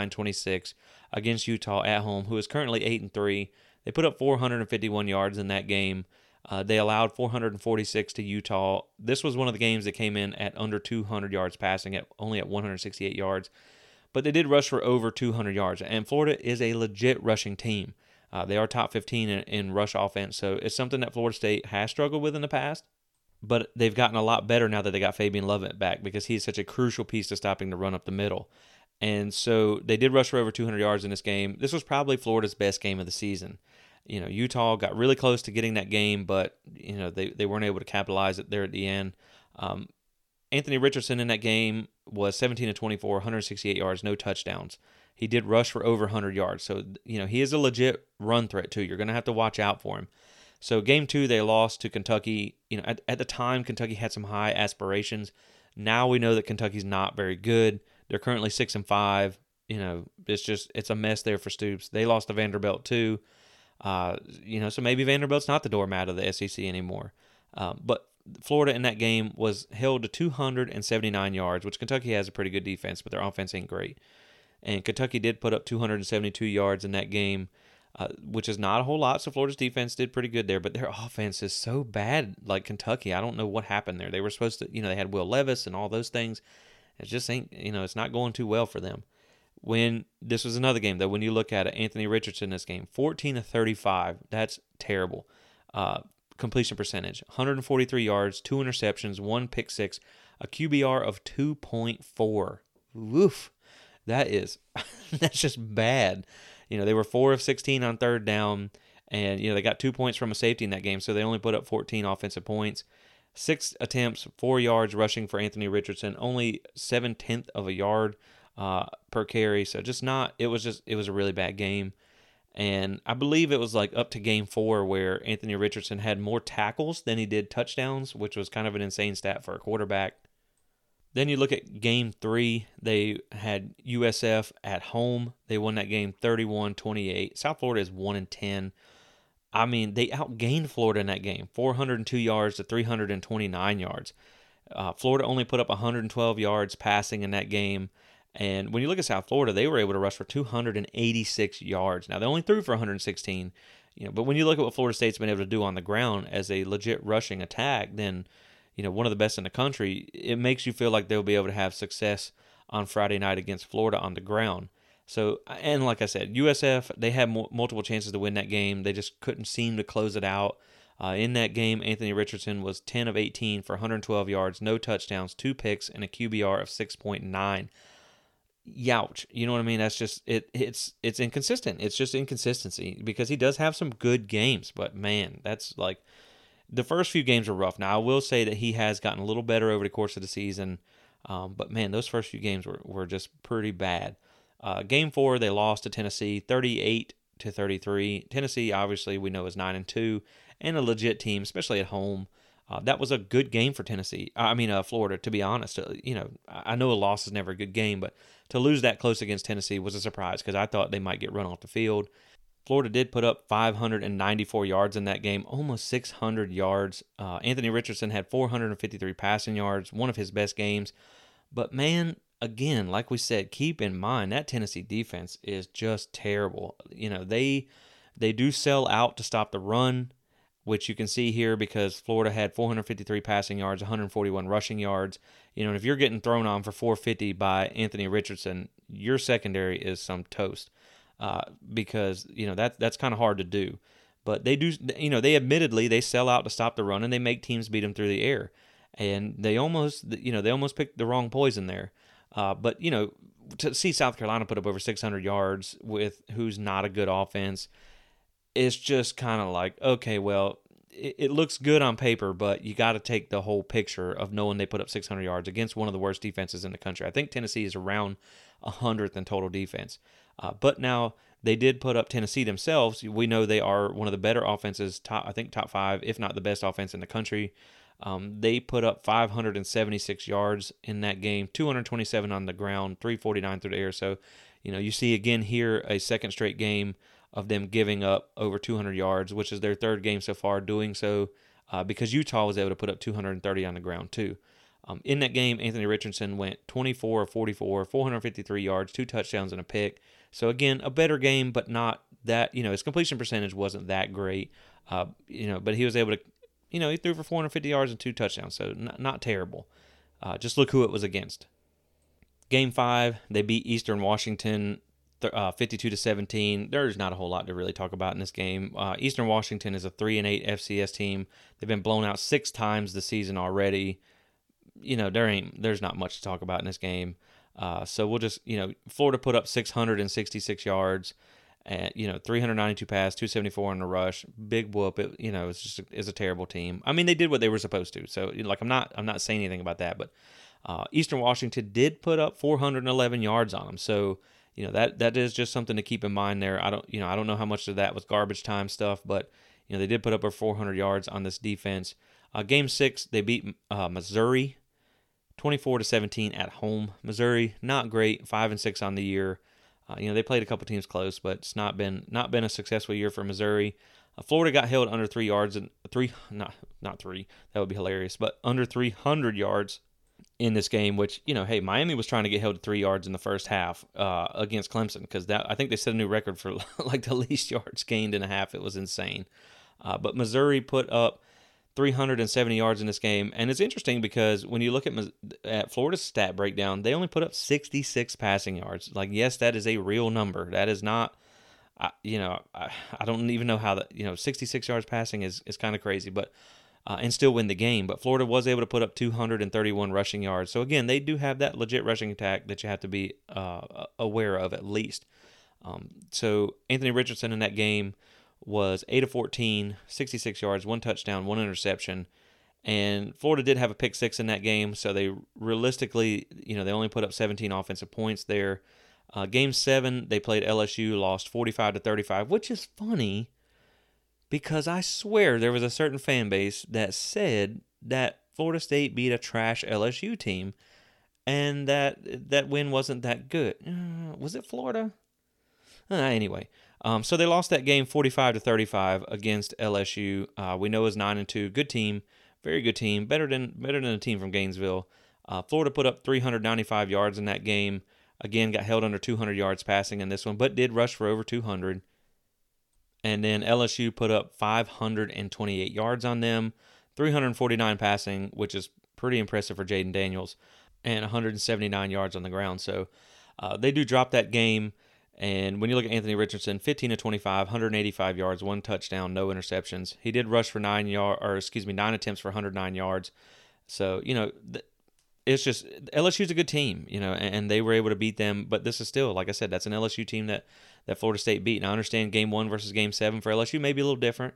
S1: 29-26 against Utah at home, who is currently 8-3. They put up 451 yards in that game. They allowed 446 to Utah. This was one of the games that came in at under 200 yards passing, only at 168 yards. But they did rush for over 200 yards, and Florida is a legit rushing team. They are top 15 in rush offense, so it's something that Florida State has struggled with in the past, but they've gotten a lot better now that they got Fabian Lovett back, because he's such a crucial piece to stopping the run up the middle. And so they did rush for over 200 yards in this game. This was probably Florida's best game of the season. Utah got really close to getting that game, but they weren't able to capitalize it there at the end. Anthony Richardson in that game was 17-24, 168 yards, no touchdowns. He did rush for over 100 yards. So, he is a legit run threat, too. You're going to have to watch out for him. So, game 2, they lost to Kentucky. At the time, Kentucky had some high aspirations. Now we know that Kentucky's not very good. They're currently 6-5. It's a mess there for Stoops. They lost to Vanderbilt, too. So maybe Vanderbilt's not the doormat of the SEC anymore. But Florida in that game was held to 279 yards, which Kentucky has a pretty good defense, but their offense ain't great. And Kentucky did put up 272 yards in that game, which is not a whole lot. So Florida's defense did pretty good there, but their offense is so bad. Like Kentucky, I don't know what happened there. They were supposed to, they had Will Levis and all those things. It just ain't, it's not going too well for them. When this was another game, though, when you look at it, Anthony Richardson in this game, 14-35, that's terrible. completion percentage, 143 yards, 2 interceptions, 1 pick six, a QBR of 2.4. Woof. That is, that's just bad. They were 4 of 16 on third down, and, they got 2 points from a safety in that game, so they only put up 14 offensive points. 6 attempts, 4 yards rushing for Anthony Richardson, only 7/10 of a yard per carry. So it was a really bad game. And I believe it was like up to game 4 where Anthony Richardson had more tackles than he did touchdowns, which was kind of an insane stat for a quarterback. Then you look at game 3, they had USF at home. They won that game 31-28. South Florida is 1-10. I mean, they outgained Florida in that game, 402 yards to 329 yards. Florida only put up 112 yards passing in that game. And when you look at South Florida, they were able to rush for 286 yards. Now, they only threw for 116, but when you look at what Florida State's been able to do on the ground as a legit rushing attack, then, one of the best in the country, it makes you feel like they'll be able to have success on Friday night against Florida on the ground. So, and like I said, USF, they had multiple chances to win that game. They just couldn't seem to close it out. In that game, Anthony Richardson was 10 of 18 for 112 yards, no touchdowns, 2 picks, and a QBR of 6.9. Youch. You know what I mean? That's just, it's inconsistent. It's just inconsistency because he does have some good games, but man, that's like, the first few games were rough. Now, I will say that he has gotten a little better over the course of the season, but man, those first few games were just pretty bad. Game 4, they lost to Tennessee, 38-33. Tennessee, obviously, we know is 9-2 and a legit team, especially at home. That was a good game for Tennessee. Florida, to be honest. I know a loss is never a good game, but to lose that close against Tennessee was a surprise because I thought they might get run off the field. Florida did put up 594 yards in that game, almost 600 yards. Anthony Richardson had 453 passing yards, one of his best games. But man, again, like we said, keep in mind that Tennessee defense is just terrible. They do sell out to stop the run, which you can see here because Florida had 453 passing yards, 141 rushing yards. And if you're getting thrown on for 450 by Anthony Richardson, your secondary is some toast because, that's kind of hard to do. But they do, they admittedly, they sell out to stop the run and they make teams beat them through the air. And they almost picked the wrong poison there. But to see South Carolina put up over 600 yards with who's not a good offense, it's just kind of like, okay, well, it looks good on paper, but you got to take the whole picture of knowing they put up 600 yards against one of the worst defenses in the country. I think Tennessee is around 100th in total defense. But now they did put up Tennessee themselves. We know they are one of the better offenses, top 5, if not the best offense in the country. They put up 576 yards in that game, 227 on the ground, 349 through the air. So, you see again here a second straight game of them giving up over 200 yards, which is their third game so far doing so because Utah was able to put up 230 on the ground too. In that game, Anthony Richardson went 24 of 44, 453 yards, 2 touchdowns and a pick. So again, a better game, but not that, his completion percentage wasn't that great, but he was able to, he threw for 450 yards and 2 touchdowns, so not terrible. Just look who it was against. Game 5, they beat Eastern Washington 52-17. There's not a whole lot to really talk about in this game. Eastern Washington is a 3-8 FCS team. They've been blown out 6 times this season already. There's not much to talk about in this game. So we'll just, Florida put up 666 yards. And 392 pass, 274 on the rush, big whoop. It's a terrible team. I mean, they did what they were supposed to. So, I'm not saying anything about that. But Eastern Washington did put up 411 yards on them. So, that is just something to keep in mind there. I don't know how much of that was garbage time stuff, but they did put up over 400 yards on this defense. Game 6, they beat Missouri 24-17 at home. Missouri, not great, 5-6 on the year. They played a couple teams close, but it's not been a successful year for Missouri. Florida got held under 3 yards and not 3. That would be hilarious, but under 300 yards in this game. Which hey, Miami was trying to get held to 3 yards in the first half against Clemson because I think they set a new record for like the least yards gained in a half. It was insane. But Missouri put up 370 yards in this game. And it's interesting because when you look at Florida's stat breakdown, they only put up 66 passing yards. Like, yes, that is a real number. That is not I don't even know how that, 66 yards passing is kind of crazy, but and still win the game. But Florida was able to put up 231 rushing yards. So again, they do have that legit rushing attack that you have to be aware of at least. So Anthony Richardson in that game was 8 of 14, 66 yards, 1 touchdown, 1 interception. And Florida did have a pick six in that game, so they realistically, they only put up 17 offensive points there. Game 7, they played LSU, lost 45-35, which is funny because I swear there was a certain fan base that said that Florida State beat a trash LSU team and that win wasn't that good. Was it Florida? Anyway, so they lost that game 45-35 against LSU. We know is 9-2, good team, very good team, better than a team from Gainesville. Florida put up 395 yards in that game. Again, got held under 200 yards passing in this one, but did rush for over 200. And then LSU put up 528 yards on them, 349 passing, which is pretty impressive for Jaden Daniels, and 179 yards on the ground. So they do drop that game. And when you look at Anthony Richardson, 15 of 25, 185 yards, 1 touchdown, no interceptions. He did rush for 9 attempts for 109 yards. So, it's just LSU's a good team, and they were able to beat them. But this is still, like I said, that's an LSU team that Florida State beat. And I understand Game 1 versus Game 7 for LSU may be a little different.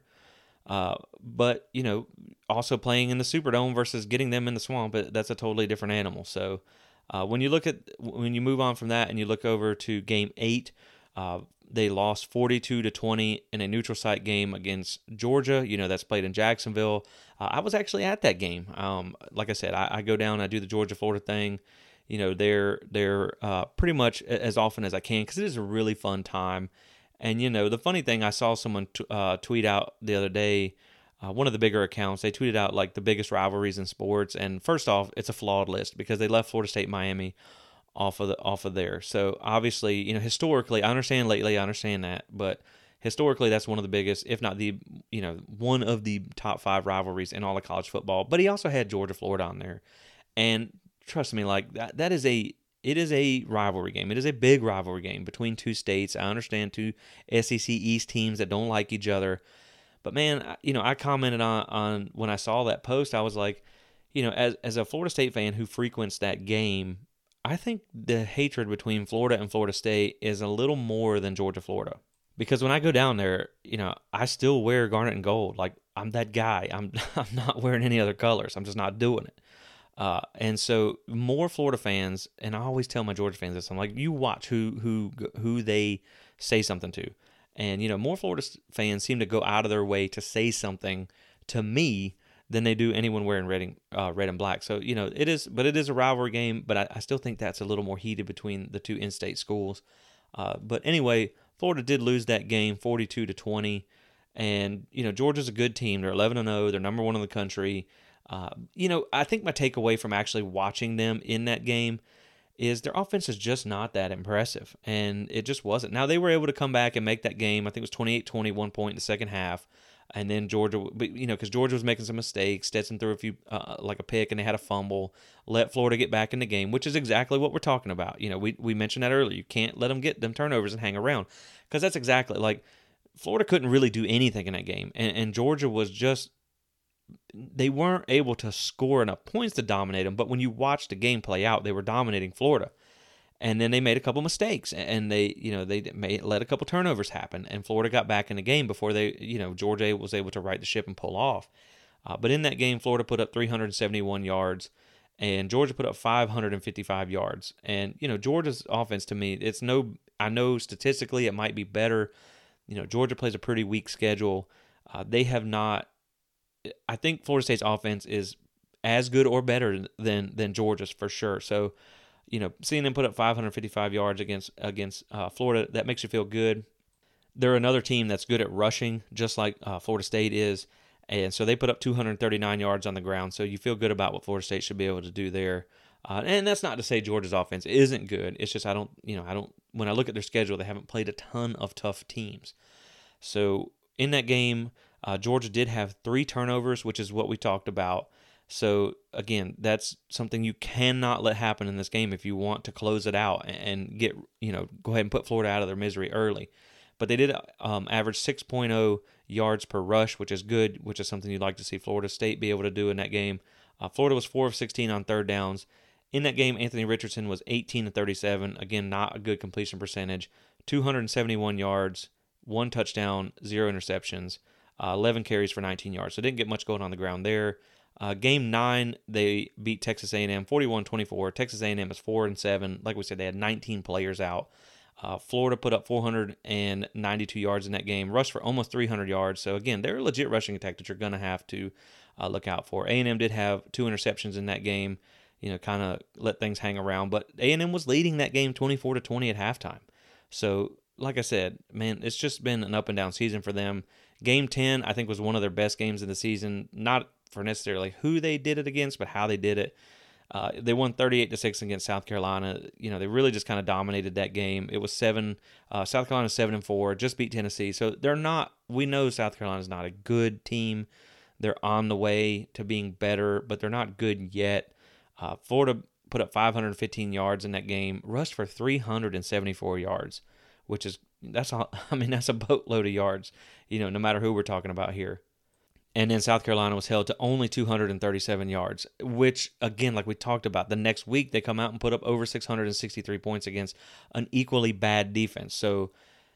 S1: But, also playing in the Superdome versus getting them in the swamp, that's a totally different animal. So when you move on from that and you look over to Game 8, they lost 42-20 in a neutral site game against Georgia. That's played in Jacksonville. I was actually at that game. Like I said, I go down, I do the Georgia-Florida thing. They're pretty much as often as I can because it is a really fun time. And, the funny thing, I saw someone tweet out the other day, one of the bigger accounts, they tweeted out like the biggest rivalries in sports. And first off, it's a flawed list because they left Florida State, Miami off of there. So obviously, historically, I understand lately, I understand that, but historically, that's one of the biggest, if not the, one of the top 5 rivalries in all of college football. But he also had Georgia, Florida on there, and trust me, like that is it is a rivalry game. It is a big rivalry game between two states. I understand two SEC East teams that don't like each other, but man, I commented on when I saw that post, I was like, as a Florida State fan who frequents that game, I think the hatred between Florida and Florida State is a little more than Georgia, Florida. Because when I go down there, I still wear garnet and gold. Like, I'm that guy. I'm not wearing any other colors. I'm just not doing it. And so more Florida fans, and I always tell my Georgia fans this, I'm like, you watch who they say something to. And, more Florida fans seem to go out of their way to say something to me than they do anyone wearing red and black. So, it is a rivalry game, but I still think that's a little more heated between the two in-state schools. But anyway, Florida did lose that game 42-20. And, Georgia's a good team. They're 11-0. They're number 1 in the country. I think my takeaway from actually watching them in that game is their offense is just not that impressive. And it just wasn't. Now, they were able to come back and make that game. I think it was 28-20, 1 point in the second half. And then Georgia, because Georgia was making some mistakes. Stetson threw a few, like a pick, and they had a fumble. Let Florida get back in the game, which is exactly what we're talking about. We mentioned that earlier. You can't let them get them turnovers and hang around, because that's exactly, like, Florida couldn't really do anything in that game. And Georgia was just, they weren't able to score enough points to dominate them. But when you watch the game play out, they were dominating Florida. And then they made a couple mistakes, and they let a couple turnovers happen, and Florida got back in the game before Georgia was able to right the ship and pull off. But in that game, Florida put up 371 yards, and Georgia put up 555 yards. And Georgia's offense, to me, I know statistically it might be better. Georgia plays a pretty weak schedule. They have not. I think Florida State's offense is as good or better than Georgia's for sure. So, seeing them put up 555 yards against Florida, that makes you feel good. They're another team that's good at rushing, just like Florida State is, and so they put up 239 yards on the ground. So you feel good about what Florida State should be able to do there. And that's not to say Georgia's offense isn't good. It's just I don't. When I look at their schedule, they haven't played a ton of tough teams. So in that game, Georgia did have 3 turnovers, which is what we talked about. So, again, that's something you cannot let happen in this game if you want to close it out and get, go ahead and put Florida out of their misery early. but they did average 6.0 yards per rush, which is good, which is something you'd like to see Florida State be able to do in that game. Florida was 4 of 16 on third downs. In that game, Anthony Richardson was 18 of 37. Again, not a good completion percentage. 271 yards, 1 touchdown, 0 interceptions, 11 carries for 19 yards. So didn't get much going on the ground there. Game 9, they beat Texas A&M 41-24. Texas A&M is 4-7. Like we said, they had 19 players out. Florida put up 492 yards in that game, rushed for almost 300 yards. So again, they're a legit rushing attack that you're going to have to look out for. A&M did have 2 interceptions in that game, kind of let things hang around. But A&M was leading that game 24-20 at halftime. So like I said, man, it's just been an up and down season for them. Game 10, I think, was one of their best games of the season, not for necessarily who they did it against, but how they did it. They won 38-6 against South Carolina. They really just kind of dominated that game. It was South Carolina 7-4, just beat Tennessee. So they're not. We know South Carolina is not a good team. They're on the way to being better, but they're not good yet. Florida put up 515 yards in that game, rushed for 374 yards, which is that's a boatload of yards. No matter who we're talking about here. And then South Carolina was held to only 237 yards, which, again, like we talked about, the next week they come out and put up over 663 points against an equally bad defense. So,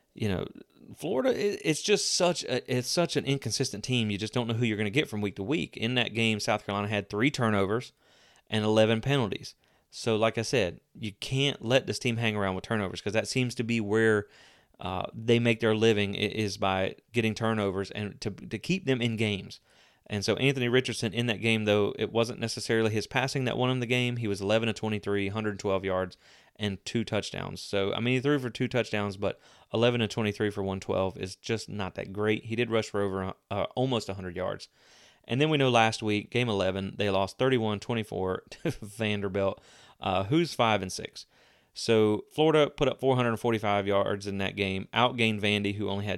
S1: Florida, it's just such an inconsistent team. You just don't know who you're going to get from week to week. In that game, South Carolina had 3 turnovers and 11 penalties. So, like I said, you can't let this team hang around with turnovers because that seems to be where they make their living is by getting turnovers and to keep them in games. And so Anthony Richardson in that game, though, it wasn't necessarily his passing that won him the game. He was 11 of 23, 112 yards, and 2 touchdowns. So, he threw for 2 touchdowns, but 11 of 23 for 112 is just not that great. He did rush for over almost 100 yards. And then we know last week, game 11, they lost 31-24 to Vanderbilt, who's 5-6. So Florida put up 445 yards in that game, outgained Vandy, who only had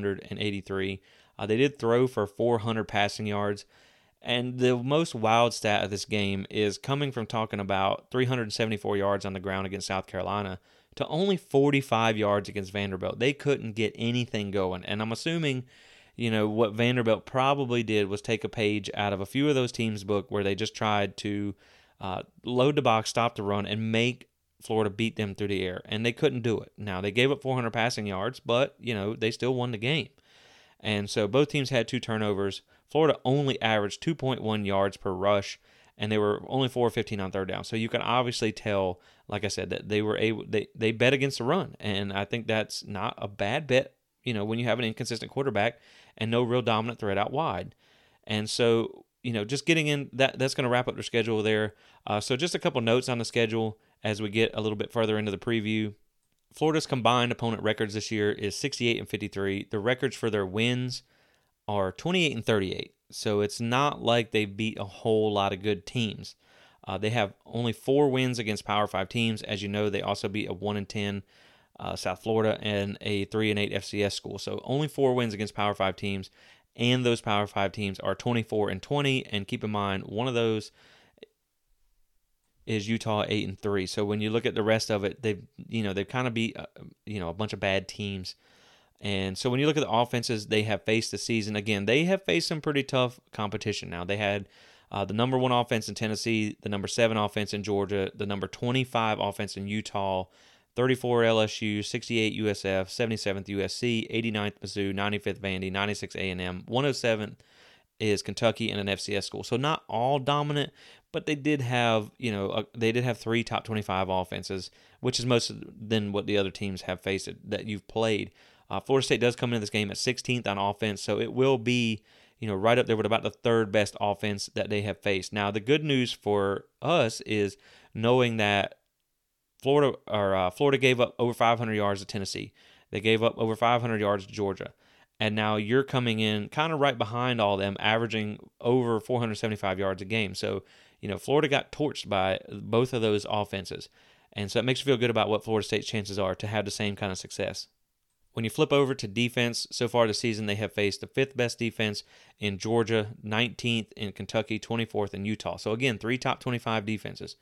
S1: 283. They did throw for 400 passing yards. And the most wild stat of this game is coming from talking about 374 yards on the ground against South Carolina to only 45 yards against Vanderbilt. They couldn't get anything going. And I'm assuming, what Vanderbilt probably did was take a page out of a few of those teams' book where they just tried to load the box, stop the run, and make Florida beat them through the air, and they couldn't do it. Now, they gave up 400 passing yards, but, they still won the game. And so both teams had 2 turnovers. Florida only averaged 2.1 yards per rush, and they were only 4 of 15 on third down. So you can obviously tell, like I said, that they bet against the run, and I think that's not a bad bet, when you have an inconsistent quarterback and no real dominant threat out wide. And so, just getting in, that's going to wrap up their schedule there. So just a couple notes on the schedule as we get a little bit further into the preview. Florida's combined opponent records this year is 68-53. The records for their wins are 28-38. So it's not like they beat a whole lot of good teams. They have only 4 wins against Power 5 teams. As you know, they also beat a 1-10 South Florida and a 3-8 FCS school. So only 4 wins against Power 5 teams. And those Power 5 teams are 24-20. And keep in mind, one of those is Utah 8-3. So when you look at the rest of it, they've kind of beat a bunch of bad teams. And so when you look at the offenses they have faced this season, again, they have faced some pretty tough competition. Now they had the number 1 offense in Tennessee, the number 7 offense in Georgia, the number 25 offense in Utah, 34 LSU, 68 USF, 77th USC, 89th Mizzou, 95th Vandy, 96 A&M, 107th is Kentucky and an FCS school. So not all dominant, but they did have, 3 top 25 offenses, which is most than what the other teams have faced that you've played. Florida State does come into this game at 16th on offense, so it will be, right up there with about the 3rd best offense that they have faced. Now, the good news for us is knowing that Florida gave up over 500 yards to Tennessee. They gave up over 500 yards to Georgia. And now you're coming in kind of right behind all them, averaging over 475 yards a game. So, Florida got torched by both of those offenses. And so it makes you feel good about what Florida State's chances are to have the same kind of success. When you flip over to defense, so far this season they have faced the 5th best defense in Georgia, 19th in Kentucky, 24th in Utah. So again, 3 top 25 defenses.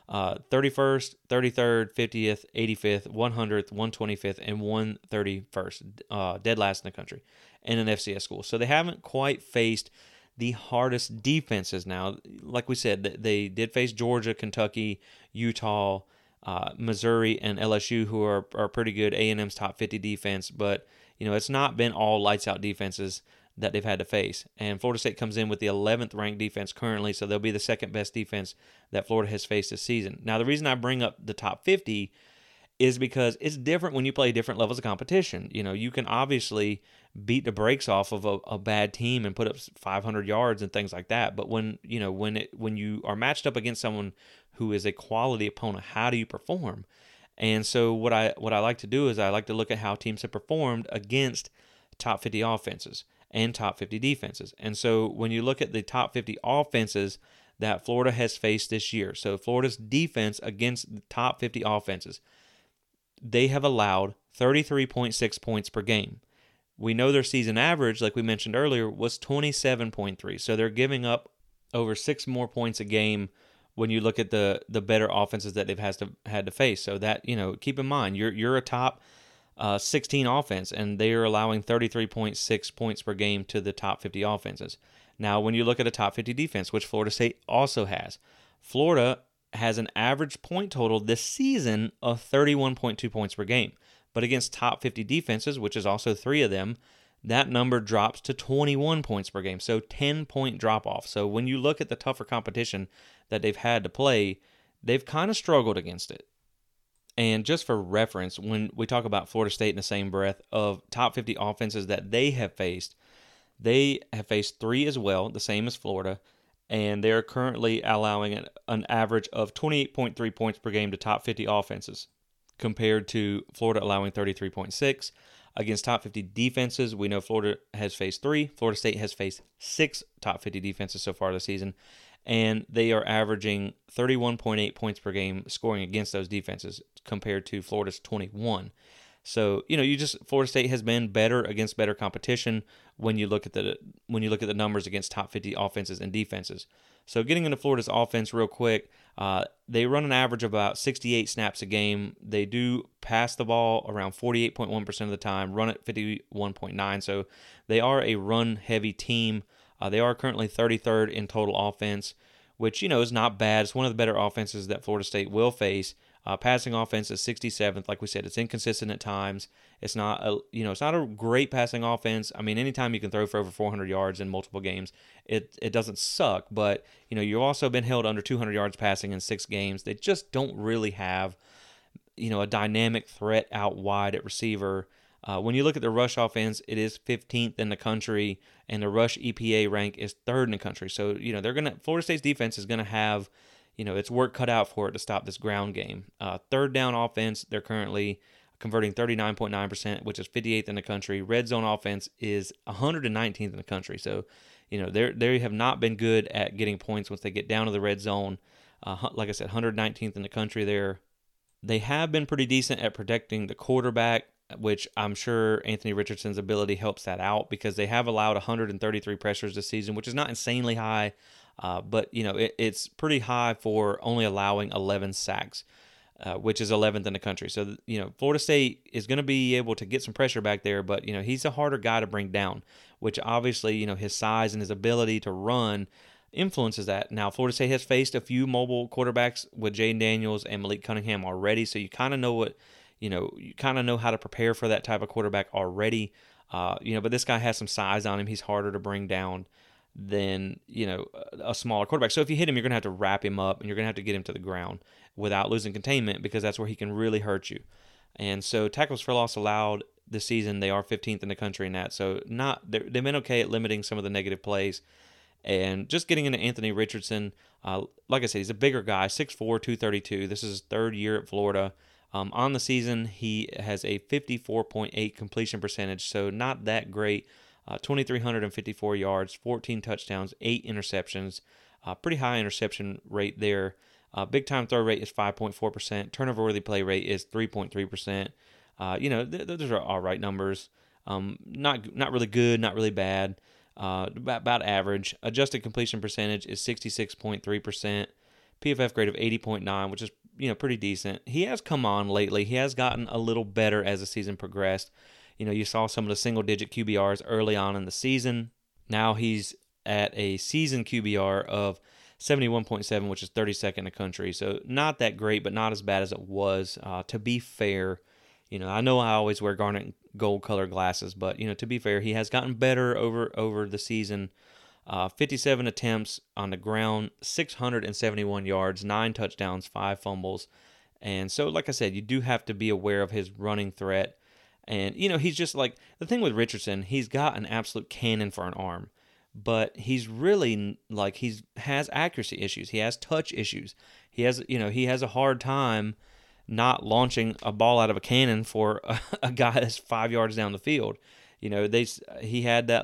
S1: 31st, 33rd, 50th, 85th, 100th, 125th, and 131st, dead last in the country in an FCS school. So they haven't quite faced the hardest defenses now. Like we said, they did face Georgia, Kentucky, Utah, Missouri, and LSU, who are pretty good. A&M's top 50 defense, but it's not been all lights out defenses that they've had to face. And Florida State comes in with the 11th ranked defense currently, so they'll be the second best defense that Florida has faced this season. Now, the reason I bring up the top 50 is because it's different when you play different levels of competition. You can obviously beat the brakes off of a bad team and put up 500 yards and things like that. But when you are matched up against someone who is a quality opponent, how do you perform? And so what I like to do is I like to look at how teams have performed against top 50 offenses and top 50 defenses. And so when you look at the top 50 offenses that Florida has faced this year, so Florida's defense against the top 50 offenses, they have allowed 33.6 points per game. We know their season average, like we mentioned earlier, was 27.3. So they're giving up over 6 more points a game when you look at the better offenses that they've had to face. So that, keep in mind, you're a top 16 offense, and they are allowing 33.6 points per game to the top 50 offenses. Now, when you look at a top 50 defense, which Florida State also has, Florida has an average point total this season of 31.2 points per game. But against top 50 defenses, which is also 3 of them, that number drops to 21 points per game. So 10-point drop off. So when you look at the tougher competition that they've had to play, they've kind of struggled against it. And just for reference, when we talk about Florida State in the same breath of top 50 offenses that they have faced 3 as well, the same as Florida, and they're currently allowing an average of 28.3 points per game to top 50 offenses, compared to Florida allowing 33.6. Against top 50 defenses, we know Florida has faced 3. Florida State has faced 6 top 50 defenses so far this season, and they are averaging 31.8 points per game scoring against those defenses compared to Florida's 21. So, Florida State has been better against better competition when you look at the numbers against top 50 offenses and defenses. So getting into Florida's offense real quick, they run an average of about 68 snaps a game. They do pass the ball around 48.1% of the time, run at 51.9%. So they are a run-heavy team. They are currently 33rd in total offense, which, is not bad. It's one of the better offenses that Florida State will face. Passing offense is 67th. Like we said, it's inconsistent at times. It's not a great passing offense. I mean, anytime you can throw for over 400 yards in multiple games, it doesn't suck. But you've also been held under 200 yards passing in 6 games. They just don't really have a dynamic threat out wide at receiver. When you look at the rush offense, it is 15th in the country, and the rush EPA rank is 3rd in the country. So Florida State's defense is gonna have it's work cut out for it to stop this ground game. Third down offense, they're currently converting 39.9%, which is 58th in the country. Red zone offense is 119th in the country. So, they have not been good at getting points once they get down to the red zone. Like I said, 119th in the country there. They have been pretty decent at protecting the quarterback, which I'm sure Anthony Richardson's ability helps that out, because they have allowed 133 pressures this season, which is not insanely high. But it's pretty high for only allowing 11 sacks, which is 11th in the country. So, Florida State is going to be able to get some pressure back there, but, he's a harder guy to bring down, which obviously, his size and his ability to run influences that. Now, Florida State has faced a few mobile quarterbacks with Jayden Daniels and Malik Cunningham already, so you kind of know you kind of know how to prepare for that type of quarterback already. But this guy has some size on him. He's harder to bring down than a smaller quarterback. So if you hit him, you're going to have to wrap him up, and you're going to have to get him to the ground without losing containment, because that's where he can really hurt you. And so tackles for loss allowed this season, they are 15th in the country in that. So they've been okay at limiting some of the negative plays. And just getting into Anthony Richardson, like I said, he's a bigger guy, 6'4", 232. This is his 3rd year at Florida. On the season, he has a 54.8 completion percentage, so not that great. 2,354 yards, 14 touchdowns, 8 interceptions. Pretty high interception rate there. Big time throw rate is 5.4%. Turnover worthy play rate is 3.3%. Those are all right numbers. Not really good, not really bad. About average. Adjusted completion percentage is 66.3%. PFF grade of 80.9, which is pretty decent. He has come on lately. He has gotten a little better as the season progressed. You saw some of the single-digit QBRs early on in the season. Now he's at a season QBR of 71.7, which is 32nd in the country. So not that great, but not as bad as it was. To be fair, I know I always wear garnet gold color glasses, but to be fair, he has gotten better over the season. 57 attempts on the ground, 671 yards, 9 touchdowns, 5 fumbles. And so, like I said, you do have to be aware of his running threat. And, he's just like, the thing with Richardson, he's got an absolute cannon for an arm. But he's really, he has accuracy issues. He has touch issues. He has a hard time not launching a ball out of a cannon for a guy that's 5 yards down the field. He had that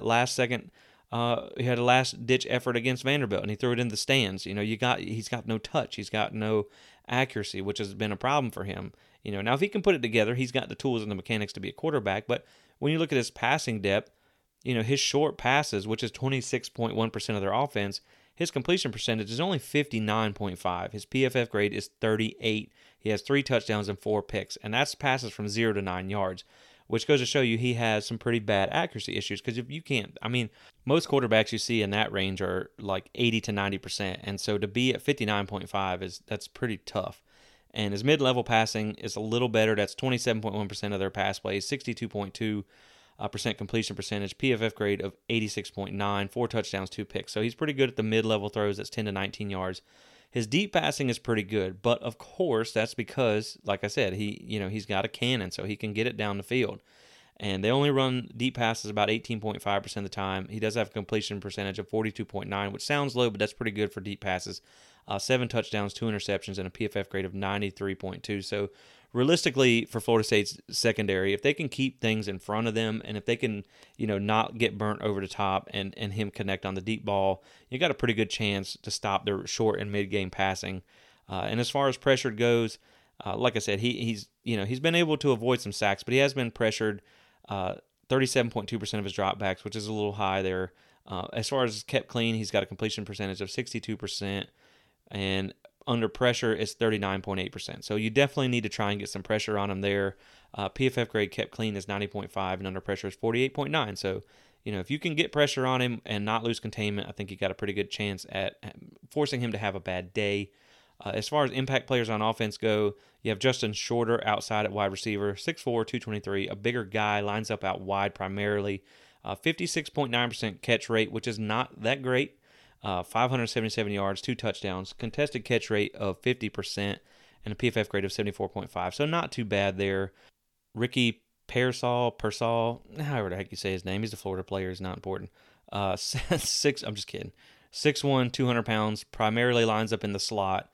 S1: he had a last ditch effort against Vanderbilt, and he threw it in the stands. He's got no touch, he's got no accuracy, which has been a problem for him. Now if he can put it together, he's got the tools and the mechanics to be a quarterback. But when you look at his passing depth, his short passes, which is 26.1% of their offense, his completion percentage is only 59.5. His PFF grade is 38. He has 3 touchdowns and 4 picks, and that's passes from 0 to 9 yards, which goes to show you he has some pretty bad accuracy issues. Because if you can't, most quarterbacks you see in that range are like 80 to 90%, and so to be at 59.5 that's pretty tough. And his mid-level passing is a little better. That's 27.1% of their pass plays, 62.2% completion percentage, PFF grade of 86.9, 4 touchdowns, 2 picks. So he's pretty good at the mid-level throws. That's 10 to 19 yards. His deep passing is pretty good, but of course that's because, like I said, he's got a cannon, so he can get it down the field. And they only run deep passes about 18.5% of the time. He does have a completion percentage of 42.9, which sounds low, but that's pretty good for deep passes. 7 touchdowns, 2 interceptions, and a PFF grade of 93.2. So realistically, for Florida State's secondary, if they can keep things in front of them, and if they can, not get burnt over the top and him connect on the deep ball, you got a pretty good chance to stop their short and mid-game passing. And as far as pressure goes, like I said, he's been able to avoid some sacks, but he has been pressured 37.2% of his dropbacks, which is a little high there. As far as kept clean, he's got a completion percentage of 62%, and under pressure is 39.8%. So you definitely need to try and get some pressure on him there. PFF grade kept clean is 90.5, and under pressure is 48.9. So, if you can get pressure on him and not lose containment, I think you got a pretty good chance at forcing him to have a bad day. As far as impact players on offense go, you have Justin Shorter outside at wide receiver, 6'4", 223, a bigger guy, lines up out wide primarily. 56.9% catch rate, which is not that great. 577 yards, 2 touchdowns, contested catch rate of 50%, and a PFF grade of 74.5. So not too bad there. Ricky Pearsall, however the heck you say his name, he's a Florida player, he's not important. I'm just kidding. 6'1", 200 pounds, primarily lines up in the slot.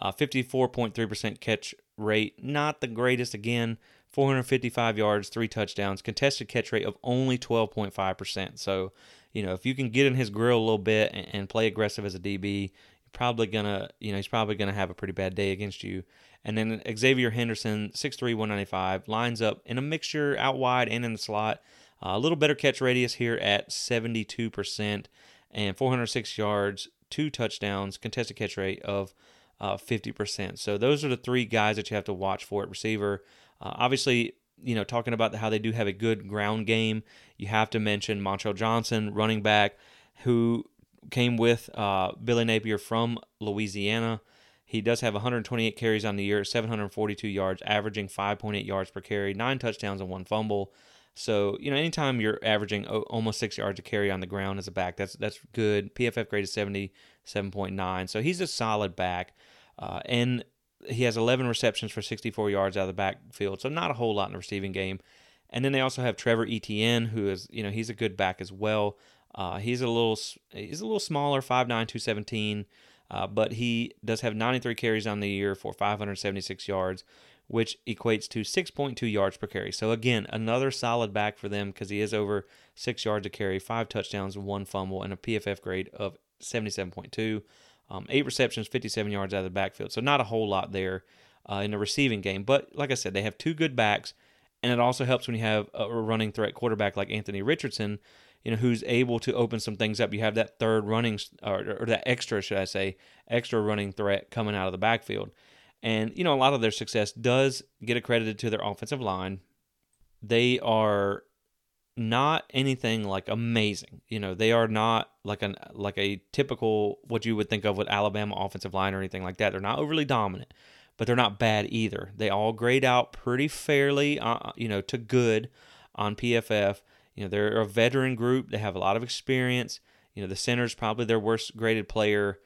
S1: 54.3% catch rate, not the greatest again. 455 yards, 3 touchdowns, contested catch rate of only 12.5%. So, if you can get in his grill a little bit and play aggressive as a DB, he's probably gonna have a pretty bad day against you. And then Xavier Henderson, 6'3", 195, lines up in a mixture out wide and in the slot. A little better catch radius here at 72%, and 406 yards, 2 touchdowns, contested catch rate of 50%. So those are the 3 guys that you have to watch for at receiver. Obviously, talking about how they do have a good ground game, you have to mention Montrell Johnson, running back, who came with Billy Napier from Louisiana. He does have 128 carries on the year, 742 yards, averaging 5.8 yards per carry, 9 touchdowns and 1 fumble. So, anytime you're averaging almost 6 yards a carry on the ground as a back, that's good. PFF grade is 77.9. So he's a solid back. And he has 11 receptions for 64 yards out of the backfield, so not a whole lot in the receiving game. And then they also have Trevor Etienne, who is, he's a good back as well. He's a little smaller, 5'9", 217, but he does have 93 carries on the year for 576 yards, which equates to 6.2 yards per carry. So again, another solid back for them because he is over 6 yards a carry, 5 touchdowns, 1 fumble, and a PFF grade of 77.2. 8 receptions, 57 yards out of the backfield. So not a whole lot there in the receiving game. But like I said, they have 2 good backs, and it also helps when you have a running threat quarterback like Anthony Richardson, who's able to open some things up. You have that third running, or that extra, should I say, extra running threat coming out of the backfield. And, a lot of their success does get accredited to their offensive line. They are not anything like amazing. They are not like a typical what you would think of with Alabama offensive line or anything like that. They're not overly dominant, but they're not bad either. They all grade out pretty fairly, to good on PFF. They're a veteran group. They have a lot of experience. The center's probably their worst graded player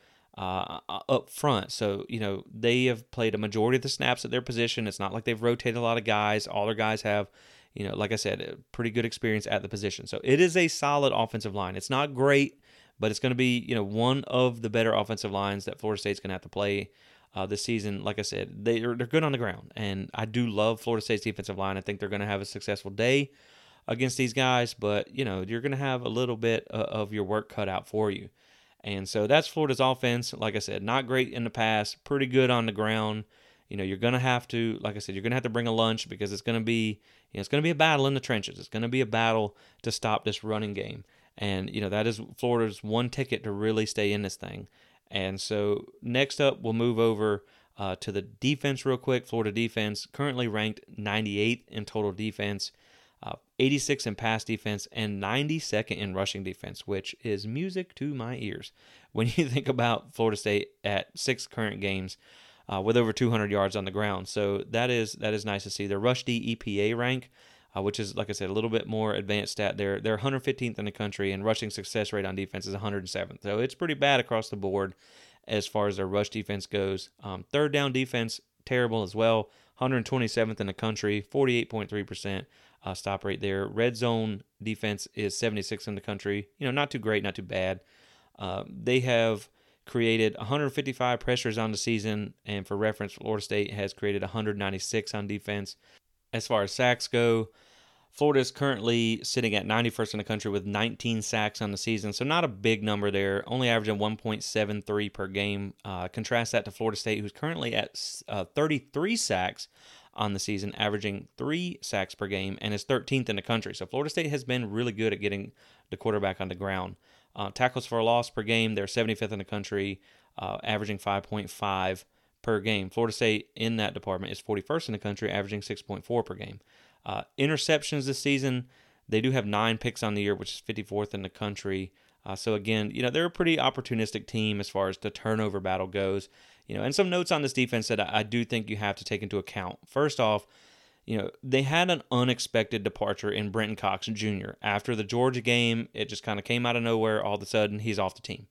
S1: up front. So, they have played a majority of the snaps at their position. It's not like they've rotated a lot of guys. All their guys have, like I said, a pretty good experience at the position. So it is a solid offensive line. It's not great, but it's going to be, one of the better offensive lines that Florida State's going to have to play this season. Like I said, they're good on the ground. And I do love Florida State's defensive line. I think they're going to have a successful day against these guys, but, you're going to have a little bit of your work cut out for you. And so that's Florida's offense. Like I said, not great in the pass, pretty good on the ground. You're going to have to, like I said, you're going to have to bring a lunch because it's going to be, it's going to be a battle in the trenches. It's going to be a battle to stop this running game. And, that is Florida's one ticket to really stay in this thing. And so next up, we'll move over to the defense real quick. Florida defense currently ranked 98th in total defense, 86 in pass defense, and 92nd in rushing defense, which is music to my ears when you think about Florida State at 6 current games with over 200 yards on the ground. So that is nice to see. Their rush D EPA rank, which is, like I said, a little bit more advanced stat. They're 115th in the country, and rushing success rate on defense is 107th. So it's pretty bad across the board as far as their rush defense goes. Third down defense, terrible as well. 127th in the country, 48.3% stop rate there. Red zone defense is 76th in the country. Not too great, not too bad. They have created 155 pressures on the season, and for reference, Florida State has created 196 on defense. As far as sacks go, Florida is currently sitting at 91st in the country with 19 sacks on the season, so not a big number there, only averaging 1.73 per game. Contrast that to Florida State, who's currently at 33 sacks on the season, averaging 3 sacks per game, and is 13th in the country. So Florida State has been really good at getting the quarterback on the ground. Tackles for a loss per game, they're 75th in the country, averaging 5.5 per game. Florida State in that department is 41st in the country, averaging 6.4 per game. Interceptions this season, they do have 9 picks on the year, which is 54th in the country. So again, they're a pretty opportunistic team as far as the turnover battle goes. And some notes on this defense that I do think you have to take into account. First off, they had an unexpected departure in Brenton Cox Jr. After the Georgia game, it just kind of came out of nowhere. All of a sudden, he's off the team.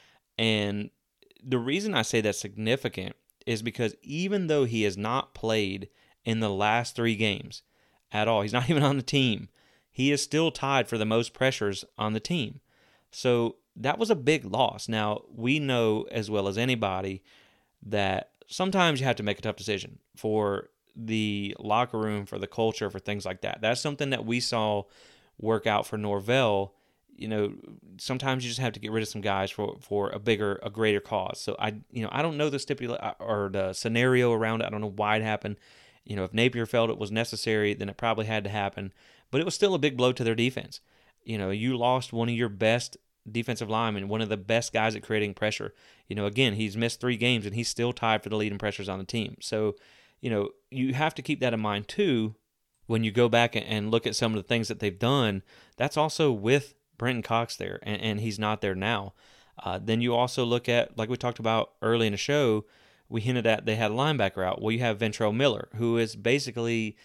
S1: And the reason I say that's significant is because even though he has not played in the last 3 games at all, he's not even on the team, he is still tied for the most pressures on the team. So that was a big loss. Now, we know as well as anybody that sometimes you have to make a tough decision for the locker room, for the culture, for things like that. That's something that we saw work out for Norvell. Sometimes you just have to get rid of some guys for a greater cause. So I don't know the or the scenario around it. I don't know why it happened. If Napier felt it was necessary, then it probably had to happen. But it was still a big blow to their defense. You lost one of your best defensive linemen, one of the best guys at creating pressure. Again, he's missed 3 games and he's still tied for the leading pressures on the team. So, you have to keep that in mind too when you go back and look at some of the things that they've done. That's also with Brenton Cox there, and he's not there now. Then you also look at, like we talked about early in the show, we hinted at they had a linebacker out. Well, you have Ventrell Miller, who is basically,